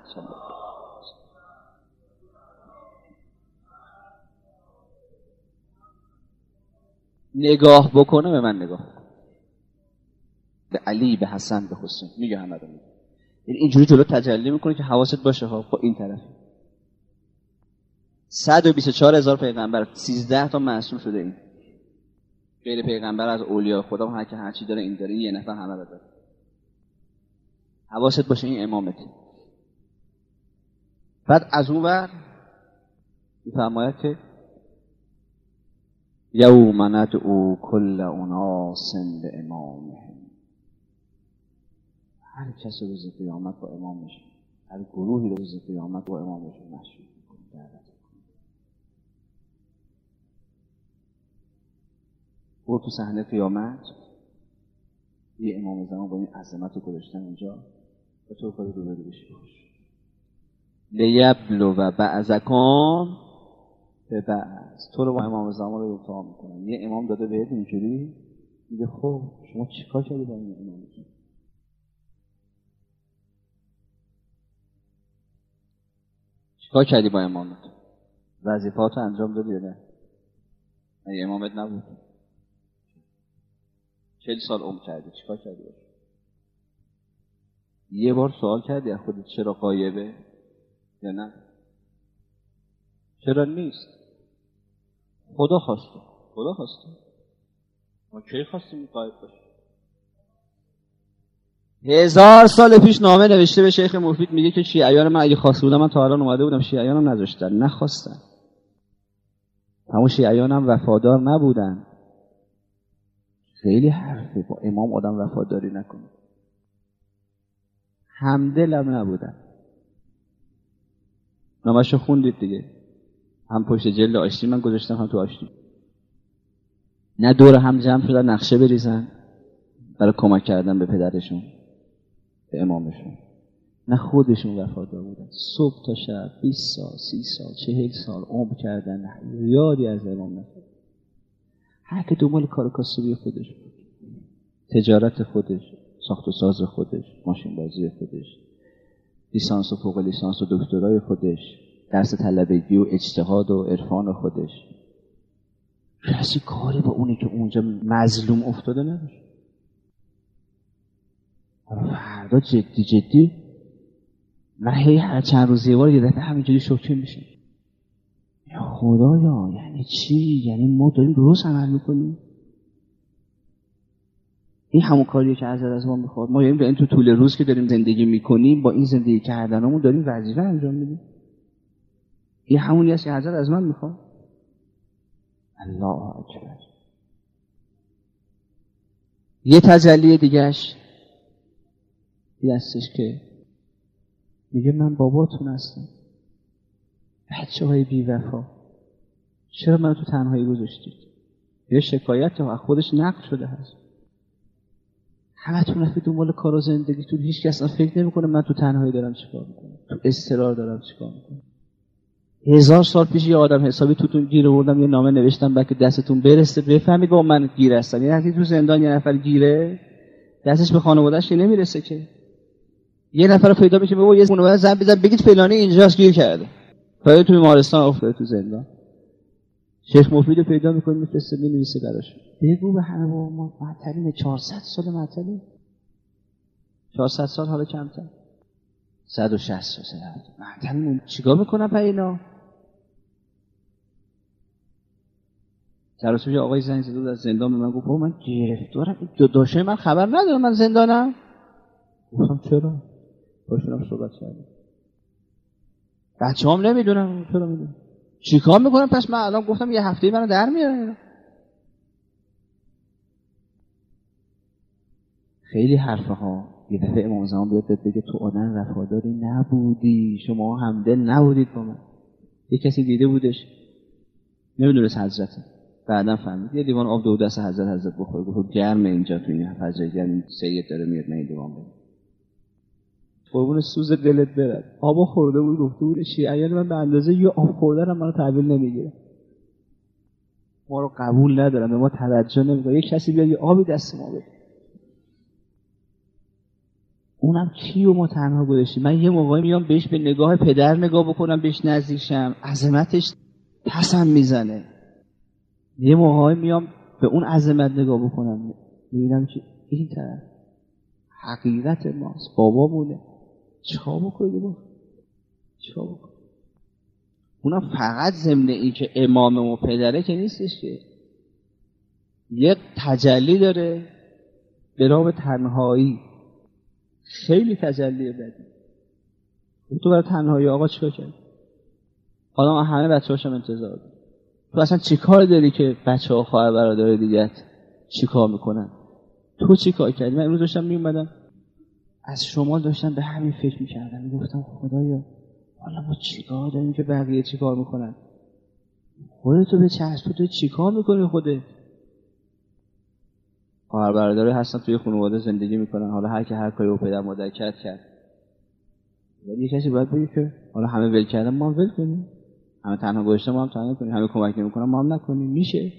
نگاه بکنه، به من نگاه بکنه، به علی، به حسن، به حسین، میگه همه رو میگه. یعنی اینجوری جلو تجلی میکنه که حواست باشه ها. خب این طرف صد و بیست و چهار هزار پیغمبر، سیزده تا معصوم شده، این غیر پیغمبر از اولیاء خدا هر که هر چی داره این داره، یه نفر همه رو داره. حواست باشه این امامته. بعد از اون ور میفرماید که یوم ندعو کل اناس بامامهم، هر کس روز قیامت با امامش، هر گروهی روز قیامت با امامش مشروط میکنه، دعوت میکنه. او تو صحنه قیامت یه امام زمان با این عظمت رو گذاشتن اونجا، و تو کاری رو بده بشی باش لیبلو و بعضکم به بعض، تو رو با امام زمان رو امتحان میکنن. یه امام داده بهت اینجوری، میگه خب شما چیکار کردی با این امامتون؟ چیکار کردی با امامت؟ وظیفه‌اتو انجام دادی یا نه؟ اگه امامت نبود چهل سال عمر کردی، چیکار کردی باشه؟ یه بار سوال کردی از خودت چرا غایبه یا نه؟ چرا نیست؟ خدا خواسته. خدا خواسته. ما کی خواستیم غایب باشه؟ هزار سال پیش نامه نوشته به شیخ مفید، میگه که شیعیان من اگه خواسته بودم من تا الان اومده بودم، شیعیانم نذاشتن، نخواستن. همون شیعیانم وفادار نبودن. خیلی حرفه با امام آدم وفاداری نکنه. همدلم نبودن. نامشو خوندید دیگه، هم پشت جلد آشتی من گذاشتم، هم تو آشتی. نه دور هم جمع شدن نقشه بریزن برای کمک کردن به پدرشون، به امامشون، نه خودشون وفادار بودن. صبح تا شب بیست سال، سی سال، چهل سال عمر کردن، یادی از امام نفرد. هر که دنبال کار کاسبی خودش بود، تجارت خودش، ساخت و ساز خودش، ماشین بازی خودش، لیسانس و فوق لیسانس و دکترای خودش، درس طلبگی و اجتهاد و عرفان خودش. کسی کاری با اونی که اونجا مظلوم افتاده نداشت. فردا جدی جدی من هی هر چند روز یه بار یه دفعه همینجوری شوکه میشه. یا خدایا یعنی چی؟ یعنی ما داریم درست عمل میکنیم؟ این همون کاریه که حضرت از ما میخواد. ما یعنی داریم تو طول روز که داریم زندگی میکنیم با این زندگی کردنمون داریم وظیفه انجام میدیم. این همونی است که حضرت از من میخواد. الله اکبر. یه تجلی دیگهش این هستش که میگه من باباتون هستم، بچه های بی وفا، چرا من تو تنهایی گذاشتید؟ یه شکایت از خودش نقل شده هست. همه تون رفت دنبال کار و زندگیتون، هیچ کس اصلا فکر نمیکنه من تو تنهایی دارم چیکار میکنم، تو اضطرار دارم چیکار میکنم. هزار سال پیش یه آدم حسابی توتون گیر آوردم، یه نامه نوشتم بلکه دستتون برسه بفهمید با من گیر هستم. یعنی وقتی تو زندان یه نفر گیره دستش به خانواده‌اش نمیرسه که یه نفر رو پیدا میشه بابا یه خانواده زنگ بزن بگید فلانی اینجاست گیر کرده، فردا تو بیمارستان افتاده تو زندان. شیخ مفید رو پیدا میکنه میفرسته مینویسه براش، بگو به همه بابا ما معطلیم، چهارصد سال معطلیم، چهارصد سال حالا کمتر، صد و شصت سال معطلیم. چیکار میکنم با اینا؟ چرا آقای زنگ زد از زندان به من گفت من گرفتارم، دو داشته من خبر ندارم من زندانم. گفتم چرا؟ باشونم صحبت کردم. بچه هم نمیدونم چرا میدونم چی کار میکنم. پس من الان گفتم یه هفته منو در میارن. خیلی حرفه ها. یه دفعه امام زمان بیاد بگه تو آدم وفاداری نبودی، شما همدل نبودید با من. یه کسی دیده بودش نمیدونست حضرته، بعدم فهمید یه لیوان آب دو دست حضرت حضرت بخوره، گفت گرم اینجا تو این فضای گرم، سید داره میاد من این لیوان بده. قربون سوز دلت برد. آب خورده بود، گفته بود شیعیان من به اندازه یه آب خوردنم منو تحویل نمیگیره. ما رو قبول ندارن، به ما توجه نمیکنه. یک کسی بیاد یه آبی دست ما بده، اونم کیو ما تنها گذاشتیم. من یه موقعی میام بهش به نگاه پدر نگاه بکنم، بهش نزدیک شم، عظمتش پسم میزنه. یه موقعی میام به اون عظمت نگاه بکنم، میبینم که این طرف حقیقت ماست، بابا مونه. چیکار بکنید با چیکار بکنید؟ اونم فقط ضمن این که امام و پدره که نیستش، که یک تجلی داره به نام تنهایی. خیلی تجلی بدی. تو برای تنهایی آقا چیکار کردی؟ حالا من همه بچه‌هاشم انتظار دارم. تو اصلا چیکار داری که بچه‌ها خواهر برادر دیگه چیکار میکنن؟ تو چیکار کردی؟ من امروز داشتم میومدم از شمال، داشتم به همین فکر میکردم، میگفتم خدایا حالا ما چیکار داریم که بقیه چیکار میکنن؟ خودتو به چشم، تو تو چیکار میکنی خودت؟ خواهر برادر هستن توی خانواده زندگی میکنن، حالا هر کی هر کاری او پدر مادر کرد کرد. ولی کسی باید بگه که حالا همه ول کردن ما هم ول کنیم، همه تنها گذاشتن ما هم تنها کنیم، همه کمک نمیکنن ما هم نکنیم. میشه؟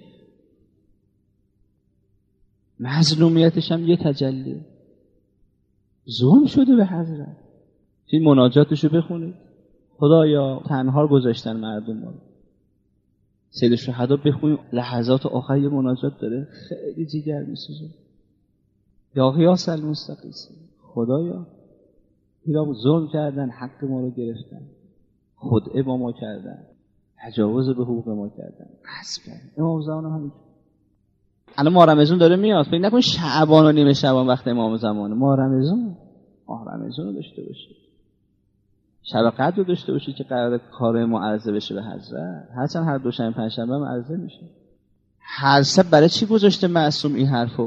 مظلومیتش هم یه تجلیه. ظلم شده به حضرت. این مناجاتشو بخونید. خدایا تنها گذاشتن مردم ما. سید الشهدا بخونید، لحظات آخر یه مناجات داره خیلی جیگر میسوزه. یا غیاث المستغیث، خدایا اینا ظلم کردن، حق ما رو گرفتن، خدعه با ما کردن، تجاوز به حقوق ما کردن، غصب کردن. امام زمان هم همین. الان ماه رمضان داره میاد، فکر نکن شعبان و نیمه شعبان وقت امام زمانه. ماه رمضان ماه رمضان رو داشته باشید، شب قدر رو داشته باشید که قرار کار ما عرضه بشه به حضرت. هرچند هر دوشنبه پنجشنبه هم عرضه میشه. هر شب برای چی گذاشته معصوم این حرفو؟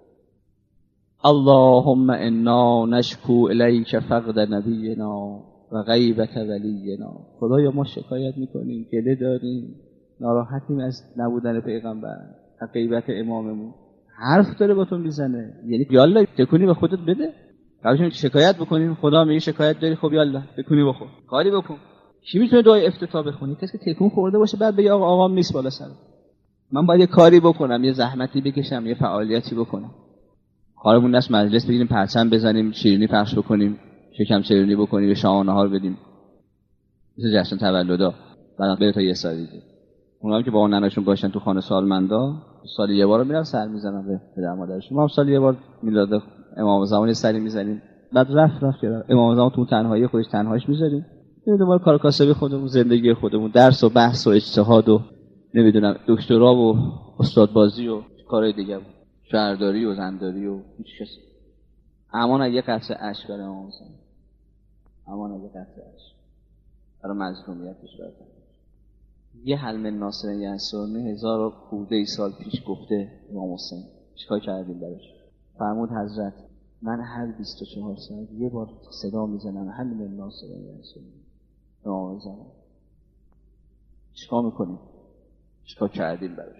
اللهم انا نشکو الیک فقد نبینا و غیبت ولینا. خدایا ما شکایت میکنیم، گله داریم، ناراحتیم از نبودن پیغمبر، از غیبت اماممون. حرف داره با تو میزنه، یعنی یالا تکونی به خودت بده. قبلش شکایت بکنیم، خدا میگه شکایت داری، خب یالا تکونی بخور، کاری بکن. کی میتونه دعای افتتاح بخونه؟ کسی که تکون خورده باشه بعد بگه آقا آقام نیست بالا سر من، باید یه کاری بکنم، یه زحمتی بکشم، یه فعالیتی بکنم. کارمون نست مجلس بگیریم، پرچم بزنیم، شیرینی پخش بکنیم، شکم شیرینی بکنیم، به شام نهار بدیم، مثل جشن تولدا. بعد بره تا یه سال دیگه. اونام که با اون نناشون باشن تو خانه سالمندا، سال یه بار میرن سر میزنن به پدر مادرشون. ما هم سال یه بار میلاد امام زمان سری میزنیم. بعد رفت رفت کرد امام زمان تو تنهایی خودش تنهاش میذاریم. نمیدونم کار کاسبی خودمون، زندگی خودمون، درس و بحث و اجتهاد و نمیدونم دکترا و استاد بازی و کارهای دیگه، شهرداری و زنداری و هیچ کسی. امان اگه قطع اشک برای امام زمان، امان اگه قطع اشک برای مظلومیتش برای یه حلم ناصر ینصرنی هزار و خورده سال پیش گفته امام حسین. چیکار کردیم براش؟ فرمود حضرت من هر بیست و چهار ساعت یه بار صدا میزنم حلم ناصر ینصرنی امام زمان. چیکار میکنیم؟ چیکار کردیم براش؟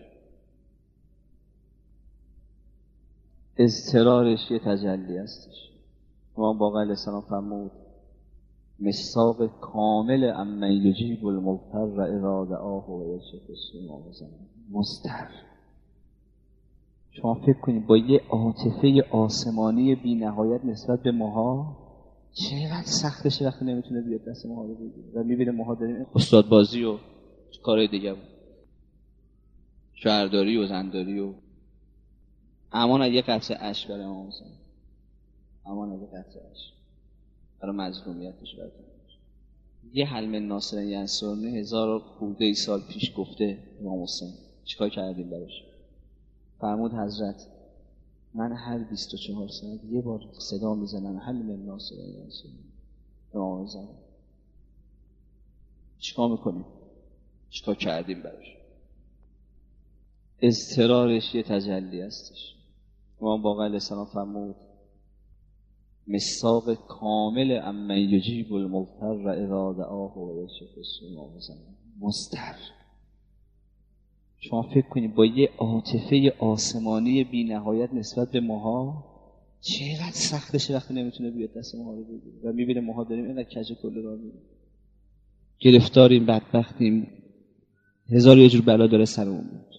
اضطرارش یه تجلی هستش. امام باقر علیه السلام فرمود مصداق کامل امن یجیب المضطر اذا دعاه و یکشف السوء زمان. مضطر. شما فکر کنید با یه عاطفه آسمانی بی نهایت نسبت به ماها چقدر سختشه وقتی نمیتونه بیاد دست ماها رو بگیره و میبینه ماها داریم استاد بازی و کارهای دیگه، شهرداری و زنداری و امان اگه قطع اشک برای امام حسین، امان اگه قطع اشک برای مظلومیتش برای یه حلم ناصر ینصرنی هزار و خورده سال پیش گفته امام حسین. چیکار کردیم براش؟ فرمود حضرت من هر بیست و چهار ساعت یه بار صدا میزنم حلم ناصر ینصرنی امام زمان. چیکار میکنیم؟ چیکار کردیم براش؟ اضطرارش یه تجلی هستش. امام باقر علیه السلام فرمود مصداق کامل امن یجیب المضطر اذا دعاه و یکشف السوء زمان. مضطر. شما فکر کنید با یه عاطفه آسمانی بی نهایت نسبت به ماها چقدر سختشه وقتی نمیتونه بیاد دست ماها رو بگیره و میبینه ماها داریم اینقدر کج کله را میریم، گرفتاریم، بدبختیم، هزار یه جور بلا داره سرمون میاد.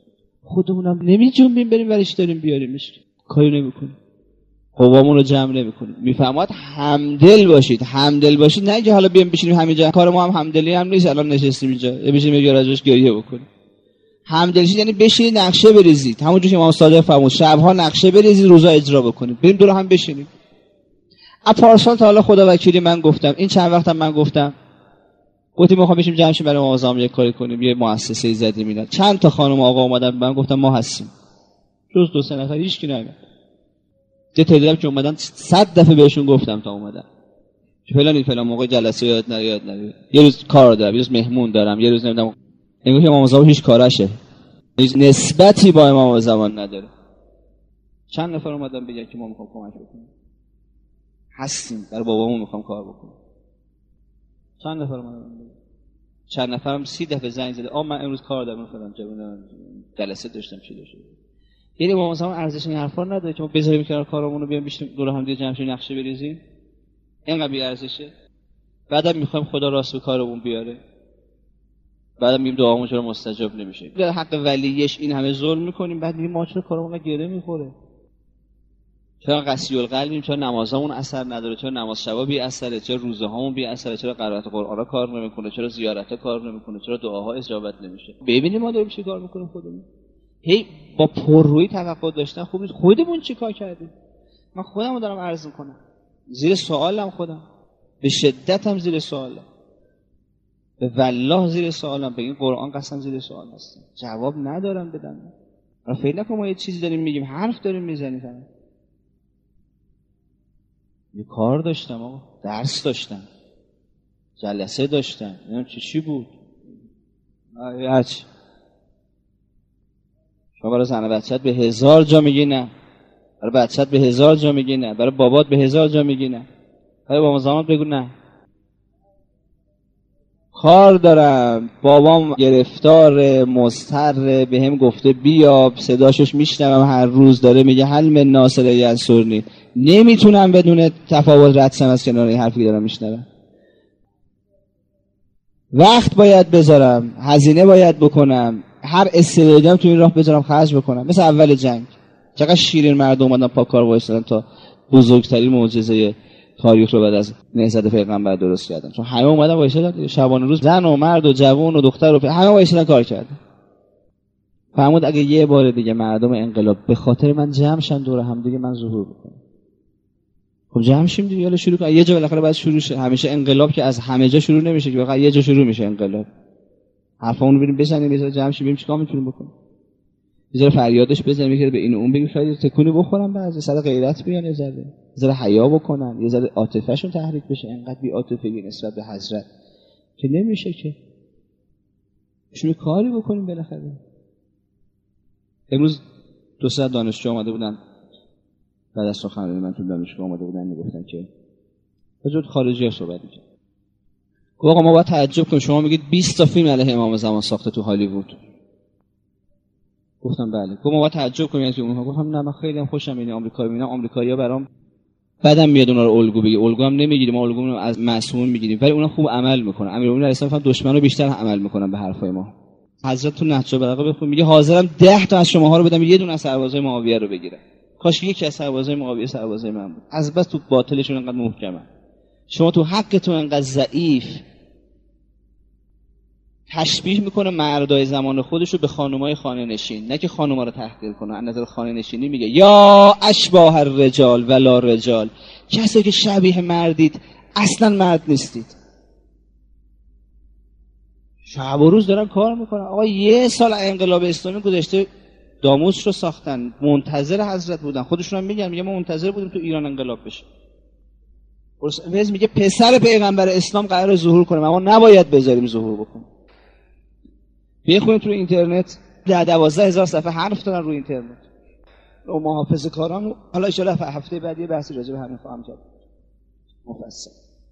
خودمونم نمیجنبیم بریم ورش داریم بیاریمش، کاری نمیکنیم، قوامون رو جمع نمیکنیم. میفهمید همدل باشید. همدل باشید نه که حالا بیام بشینیم همینجا، کار ما هم همدلی هم نیست. الان نشستیم اینجا بشینیم یه راجعش گریه بکنیم. همدلیش یعنی بشینید نقشه بریزید، همونجوری که امام صادق فرمود شب‌ها نقشه بریزید روزا اجرا بکنید. بریم دور هم بشینیم. اپارسال تا حالا خدا وکیلی من گفتم، این چند وقتم من گفتم گفتیم میخوام بشیم جمع شیم برای امام زمان یک کاری کنیم، یه مؤسسه‌ای زدیم اینا. چند تا خانم آقا اومدن من گفتم ما هستیم. جز دو سه نفر هیچ کی نیومد. یه تعدادی که اومدن صد دفعه بهشون گفتم تا اومدن. فلان فلان موقع جلسه یاد نره یاد نره. یه روز کار دارم، یه روز مهمون دارم، یه روز نمیدونم. انگار که امام زمان هیچ کارشه. هیچ نسبتی با امام زمان نداره. چند نفر اومدن بگن که ما میخوام کمک بکنیم. هستیم برای بابامون میخوام کار بکنم. چند نفر اومدن؟ چند نفرم سی دفعه زنگ زده. آ من امروز کار دارم فلان جا جلسه داشتم چی داشتم. یعنی با مثلا ارزش این حرفا نداره که ما بذاریم کنار کارامون رو بیام بشینیم دور هم دیگه جمع شیم نقشه بریزیم. اینقدر بی ارزشه. بعدم میخوایم خدا راست به کارمون بیاره. بعدم میگیم دعامون چرا مستجاب نمیشه. در حق ولیش این همه ظلم میکنیم، بعد میگیم ما چرا کارمون گره میخوره. چرا قسی القلبیم، چرا نمازامون اثر نداره، چرا نماز شبا بی اثره، چرا روزه هامون بی اثره، چرا قرائت قرآن کار نمیکنه، چرا زیارت کار نمیکنه، چرا دعاها اجابت نمیشه. ببینیم ما داریم چی کار میکنیم خودمون. هی با پررویی توقع داشتن خوب نیست. خودمون چی کار کردیم؟ من خودمو دارم عرض میکنم. زیر سوالم خودم. به شدت هم زیر سوالم. به والله زیر سوالم. به این قرآن قسم زیر سوال هستم. جواب ندارم بدم. حالا فعلا نکن ما یه چیزی داریم میگیم، حرف داریم میزنیم فقط. یه کار داشتم آقا، درس داشتم، جلسه داشتم، نمیدونم چی چی بود. هرچی شما برای زن بچت به هزار جا میگی نه، برای بچت به هزار جا میگی نه، برای بابات به هزار جا میگی نه، برای بابا زمان بگو نه. کار دارم، بابام گرفتار مضطر، به هم گفته بیا، صداشش میشنوم هر روز داره میگه حل من ناصر ینصرنی، نمیتونم بدون تفاوت رد از کنار این حرفی دارم میشنوم. وقت باید بذارم، هزینه باید بکنم، هر استعدادم تو این راه بذارم خرج بکنم. مثل اول جنگ چقدر شیرین مردم اومدن پاکار وایسادن تا بزرگترین معجزه تاریخ رو بعد از نهضت پیغمبر درست کردن. چون همه اومدن وایسادن شبانه روز، زن و مرد و جوان و دختر و پ... همه وایسادن کار کردن. فرمود اگه یه بار دیگه مردم انقلاب به خاطر من جمع شن دور هم دیگه من ظهور بکنم. خب جمع شیم دیگه، حالا شروع کن. یه جا بالاخره باید شروع شه. همیشه انقلاب که از همه جا شروع نمیشه که فقط یه جا شروع میشه انقلاب. حرفامون رو بریم بزنیم، یه جا جمع شیم، ببینیم چیکار میتونیم بکنیم. یه ذره فریادش بزنیم، یه به این و اون بگیم، شاید تکونی بخورن، بعضی سر غیرت بیان، یه ذره یه ذره حیا بکنن، یه ذره عاطفه‌شون تحریک بشه. انقدر بی عاطفگی نسبت به حضرت که نمیشه که شما کاری بکنیم بالاخره. امروز دو سه دانشجو اومده بودن بعد از سخنرانی من تو دانشگاه اومده بودن میگفتن که وجود خارجی‌ها صحبت می‌کنن. آقا ما باید تعجب کنیم، شما میگید بیست تا فیلم علیه امام زمان ساخته تو هالیوود. گفتم بله. گفتم ما باید تعجب کنیم از اونها. گفتم نه من خیلی هم خوشم میاد آمریکایی میبینم، آمریکایی‌ها برام بعدم میاد اونا رو الگو بگی. الگو هم نمیگیریم، ما الگو رو از معصوم میگیریم، ولی اونا خوب عمل میکنن. امیرالمومنین علیه السلام دشمن رو بیشتر عمل میکنن به حرفای ما. حضرت تو نهج البلاغه بخون میگه حاضرم ده تا از شماها رو بدم یه دونه از سربازای معاویه رو بگیرم. کاش یکی از سربازای معاویه سربازای من بود. از بس تو باطلشون انقدر محکمه. شما تو حقتون انقدر ضعیف. تشبیه میکنه مردای زمان خودشو به خانمای خانه نشین، نه که خانوما رو تحقیر کنه. از نظر خانه نشینی میگه یا اشباه الرجال ولا رجال، کسی که شبیه مردید اصلا مرد نیستید. شب و روز دارن کار میکنن. آقا یه سال انقلاب اسلامی گذشته داموس رو ساختن، منتظر حضرت بودن. خودشون هم میگن، میگه ما منتظر بودیم تو ایران انقلاب بشه. وز میگه پسر پیغمبر اسلام قرار ظهور کنه، اما نباید بذاریم ظهور بکنه. بخونید تو اینترنت ده دوازده هزار صفحه حرف دارن روی اینترنت. و محافظه کاران، حالا ان شاء الله هفته بعد یه بحثی راجع به همین خواهم کرد مفصل.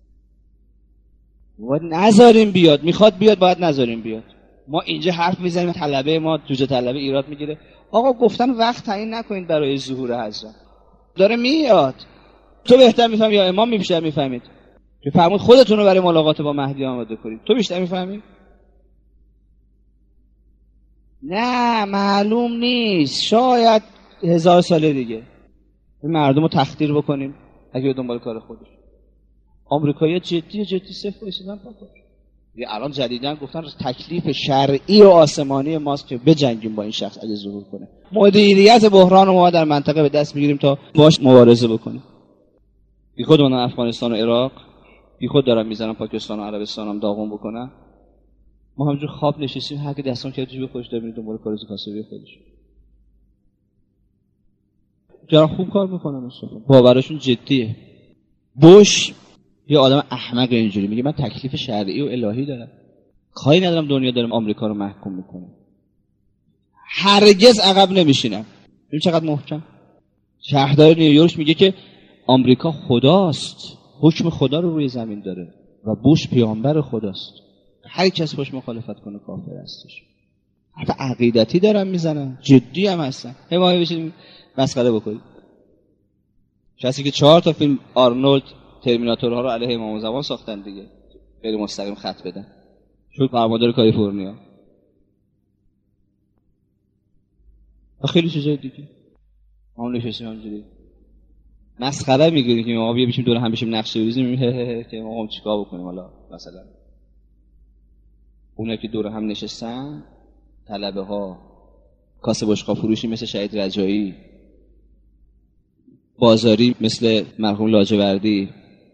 و نذاریم بیاد، میخواد بیاد باید نذاریم بیاد. ما اینجا حرف میزنیم، طلبه ما جوجه طلبه ایراد میگیره. آقا گفتن وقت تعیین نکنید برای ظهور حضرت. داره میاد. تو بهتر میفهمی یا امام بیشتر میفهمید که فرمود خودتون رو برای ملاقات با مهدی آماده کنید. تو بیشتر میفهمی؟ نه معلوم نیست، شاید هزار سال دیگه مردم رو تخدیر بکنیم اگه دنبال کار خودش. آمریکایی جدی جدی صفر وایسیدن پاکش. یه الان جدیدن گفتن تکلیف شرعی و آسمانی ماست که بجنگیم با این شخص اگه ظهور کنه. مدیریت بحران ما در منطقه به دست میگیریم تا باش مبارزه بکنیم. بی خود اون افغانستان و عراق بی خود دارن میزنن پاکستان و عربستان هم داغون بکنن. ما همونجور خواب نشستیم هر کی دستان کرد جیب خودش داره میره دنبال کار کاسبی خودش. جرا خوب کار میکنن اصلا. باورشون جدیه. بوش یه آدم احمق اینجوری میگه من تکلیف شرعی و الهی دارم. کاری ندارم دنیا دارم آمریکا رو محکوم میکنه. هرگز عقب نمیشینم. ببین چقدر محکم. شهردار نیویورک میگه که آمریکا خداست. حکم خدا رو روی زمین داره و بوش پیامبر خداست. هر کس باش مخالفت کنه کافر هستش. حتی عقیدتی دارن میزنن، جدی هم هستن. حمایه بشید مسخره بکنید. کسی که چهار تا فیلم آرنولد ترمیناتورها رو علیه امام زمان ساختن دیگه، غیر مستقیم خط بدن. شد فرماندار کالیفرنیا. و خیلی چیزای دیگه. ما نشستیم همینجوری مسخره میگیریم که ما بیا بشیم دور هم بشیم نقشه بریزیم که ما هم چیکار بکنیم. حالا مثلا اونایی که دور هم نشستن، طلبه ها، کاسه بشقاب فروشی مثل شهید رجایی، بازاری مثل مرحوم لاجوردی،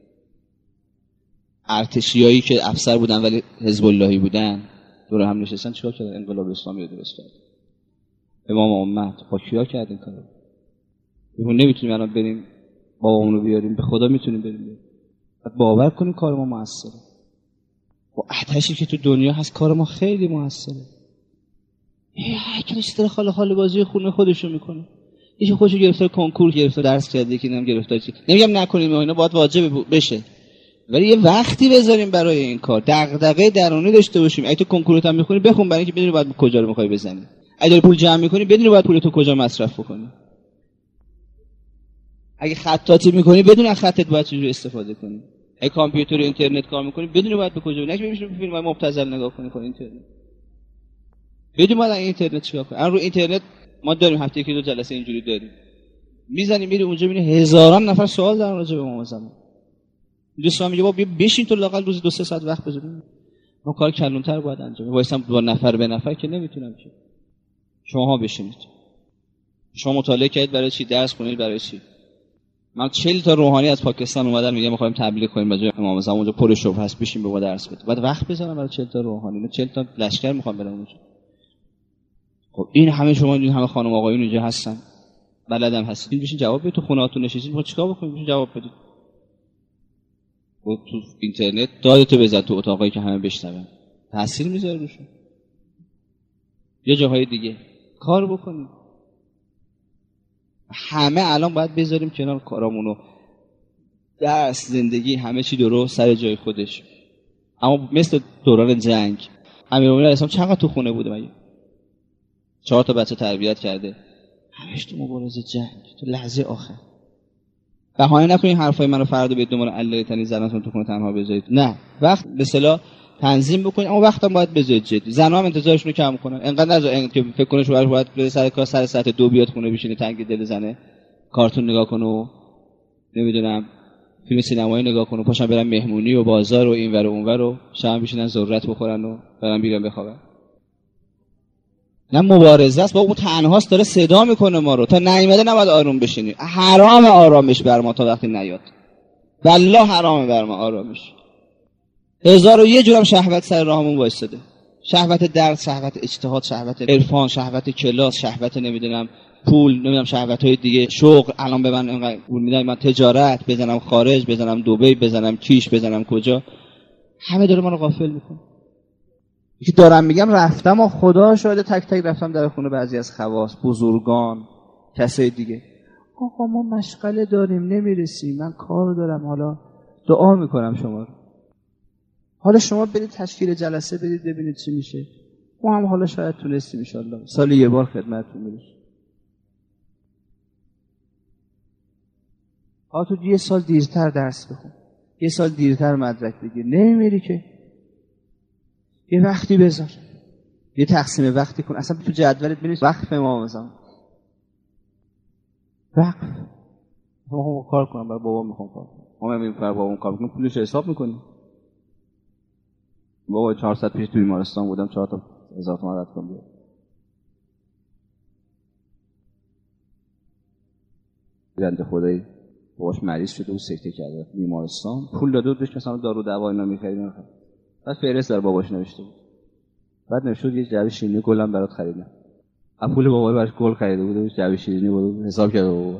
ارتشیایی که افسر بودن ولی حزب اللهی بودن، دور هم نشستن چیکار کردن؟ انقلاب اسلامی رو درست کردن. امام امت با کیا کرد این کارو؟ ما نمیتونیم الان بریم بابامون رو بیاریم، به خدا میتونیم بریم. باور کنیم کار ما موثره. با آتشی که تو دنیا هست کار ما خیلی موثره. هر کسی داره خاله خاله بازی خونه خودشو میکنه. یکی خودشو گرفته کنکور گرفته درس کرده، یکی نم گرفته چی. نمیگم نکنیم اینا باید واجب بشه. ولی یه وقتی بذاریم برای این کار، دغدغه درونی داشته باشیم. اگه تو کنکورت هم میخونی بخون برای اینکه بدونی باید کجا رو میخوای بزنی. اگه داری پول جمع میکنی بدونی باید پول تو کجا مصرف بکنی. اگه خطاطی میکنی بدونی از خطت باید چجوری استفاده کنی. اگه کامپیوتر و اینترنت کار میکنی بدونی باید به کجا بری. نمیشه فیلمای مبتذل نگاه کنی با اینترنت. بدونی باید اینترنت چیکار کنی. الان رو اینترنت ما داریم هفته یکی دو جلسه اینجوری داریم. میزنی میری اونجا میبینی هزاران نفر سوال دارن راجع به امام زمان. دوستان میگه بابا بشین تو لااقل روز دو سه ساعت وقت بذاریم. ما کار کلونتر باید انجام بدیم. وایسم با نفر به نفر که نمیتونم که. شماها بشینید. شما مطالعه کردید برای چی؟ درس خوندید برای چی؟ من چهل تا روحانی از پاکستان اومدن میگه می‌خوایم تبلیغ کنیم راجع به امام زمان، اونجا پر شبهه هست، بشین به ما درس بده. بعد وقت بذارم برای چهل تا روحانی، من چهل تا لشکر میخوام برم اونجا. خب این همه شما این همه خانم آقایون اینجا هستن. بلدم هستید بشین جواب بدید. تو خونه‌هاتون نشستید میخواد چیکار بکنید؟ بشین جواب بدید. تو اینترنت دادتو بزن تو اتاقایی که همه بشنون. تاثیر میذاره روشون. یه جاهای دیگه کار بکنید. همه الان باید بذاریم کنار کارامونو، درس، زندگی، همه چی درست سر جای خودش. اما مثل دوران جنگ امیرالمومنین علیه السلام چقدر تو خونه بوده مگه؟ چهار تا بچه تربیت کرده، همش تو مبارزه جنگ، تو لحظه آخر. بهانه نکنین حرفای منو فردا به دنبال الله تنی زناتون تو خونه تنها بذارید. نه، وقت به اصطلاح تنظیم بکنید، اما وقتم باید بذارید جدی. زنا هم انتظارشون رو کم کنن. انقدر نذار که فکر کنه شوهرش باید بره سر کار سر ساعت دو بیاد خونه بشینه تنگ دل زنه، کارتون نگاه کنه و نمیدونم فیلم سینمایی نگاه کنه، پاشن برن مهمونی و بازار و اینور و اونور و شام بشینن ذرت بخورن و برن بیرون بخوابن. نه مبارزه است، با اون تنهاست داره صدا میکنه ما رو. تا نیومده نباید آروم بشینی. حرام آرامش بر ما تا وقتی نیاد. والله حرامه بر ما آرامش. هزار و یه جورم شهوت سر راهمون وایساده. شهوت درس، شهوت اجتهاد، شهوت عرفان، شهوت کلاس، شهوت نمیدونم پول، نمیدونم شهوت‌های دیگه، شغل. الان به من اینقدر پول میدن من تجارت بزنم خارج، بزنم دبی، بزنم کیش، بزنم کجا. همه داره ما رو غافل میکنه. یکی دارم میگم رفتم و خدا شاهد تک تک رفتم در خونه بعضی از خواص، بزرگان، کسای دیگه. آقا ما مشغله داریم نمیرسیم، من کار دارم، حالا دعا میکنم شما رو. حالا شما برید تشکیل جلسه بدید ببینید چی میشه. ما هم حالا شاید تونستیم ان شاء الله سال یه بار خدمتتون میرسیم. ها تو یه سال دیرتر درس بخون، یه سال دیرتر مدرک بگیر، نمیمیری که. یه وقتی بذار، یه تقسیم وقتی کن، اصلا تو جدولت بنویس وقف امام زمان. وقف ما کار کنم برای بابا، میخوام کار کنم، ما میگیم برای بابام کار میکنم، پولش حساب میکنیم. بابا چهارصد پیش تو بیمارستان بودم، چهار تا هزار تومان رد کنم بیاد. بنده خدایی باباش مریض شده و سکته کرده بیمارستان، پول داده بود بهش، مثلا دارو دوا اینا می‌خرید. بعد فهرست در باباش نوشته بود، بعد نشد یه جعبه شیرینی گلم برات خریدم. از پول بابا براش گل خریده بود، جعبه شیرینی بود حساب کرده بابا.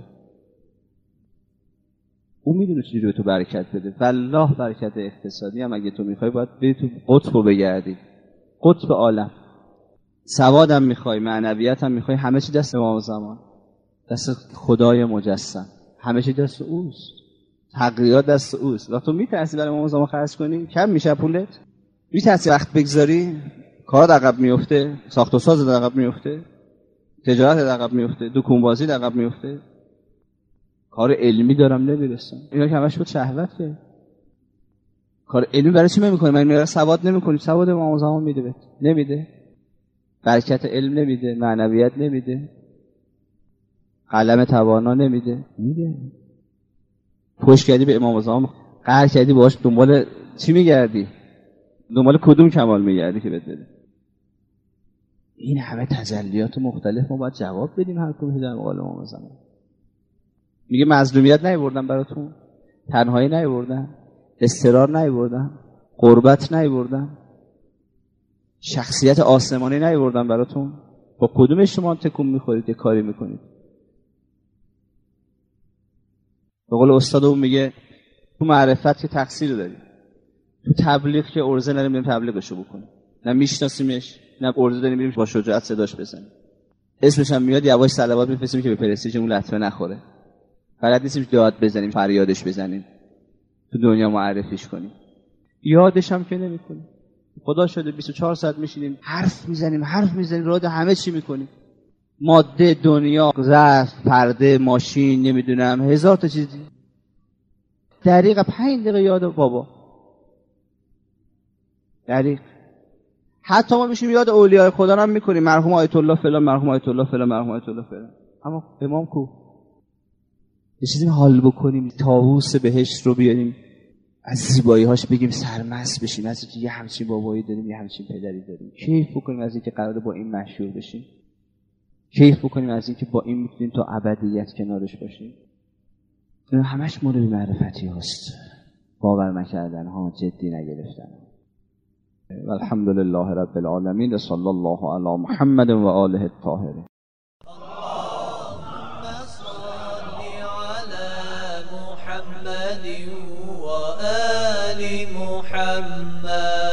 اون میدونه چجوری تو برکت بده. والله برکت اقتصادی هم اگه تو میخوای باید بری تو قطب رو بگردی، قطب عالم. سواد هم میخوای، معنویت هم میخوای، همه چی دست امام زمان، دست خدای مجسم، همه چی دست اوست، تغییرات دست اوست. وقتی تو میترسی برای امام زمان خرج کنی کم میشه پولت، میترسی وقت بگذاری کارات عقب میفته، ساخت و ساز عقب میفته، تجارت عقب میفته، دکون بازی عقب میفته، کار علمی دارم نمیرسم. اینا که همش بود شهوت. که کار علمی برای چی نمیکنی؟ من میگم سواد نمیکنی، سواد امام زمان میده بهت، نمیده. برکت علم نمیده، معنویت نمیده، قلم توانا نمیده، میده. پشت کردی به امام زمان، قهر کردی باهاش، دنبال چی میگردی؟ دنبال کدوم کمال میگردی که بهت بده؟ این همه تجلیات مختلف ما باید جواب بدیم هر کدوم در مقابل امام زمان. میگه مظلومیت نیاوردن براتون، تنهایی نیاوردن، اضطرار نیاوردن، غربت نیاوردن، شخصیت آسمانی نیاوردن براتون؟ با کدوم شما تکون میخورید، کاری میکنید؟ به قول استادمون میگه تو معرفت که تقصیر داری، تو تبلیغ که ارزه نداریم بریم تبلیغشو بکنیم، نه میشناسیمش نه ارزه داریم بریم با شجاعت صداش بزنیم، اسمش هم میاد یواش صلوات میفرستیم که به پرستیژمون لطمه نخوره، بلد نیستیم داد بزنیم، فریادش بزنیم، تو دنیا معرفیش کنیم، یادش هم که نمیکنیم. خدا شده بیست و چهار ساعت میشینیم حرف میزنیم حرف میزنیم راد همه چی میکنیم، ماده، دنیا، ظرف، پرده، ماشین، نمیدونم هزار تا چیزی. دقیقه پنج دقیقه یاد بابا، دقیق. حتی ما میشیم یاد اولیاء خدا هم میکنیم، مرحوم آیت الله فلان، مرحوم آیت الله فلان، مرحوم آیت الله فلان، اما امام کو؟ یه چیزی حال بکنیم، طاووس بهشت رو بیاریم از زیبایی‌هاش بگیم سرمست بشیم، از اینکه یه همچین بابایی داریم، یه همچین پدری داریم، کیف بکنیم از اینکه قراره با این مشهور بشیم، کیف بکنیم از اینکه با این میتونیم تا ابدیت کنارش باشیم. این همش مورد معرفتی هست، باور نکردن ها، جدی نگرفتن. والحمد لله رب العالمین و صلی الله علی محمد و آله الطاهرین. اللهم صل علی محمد و آل محمد.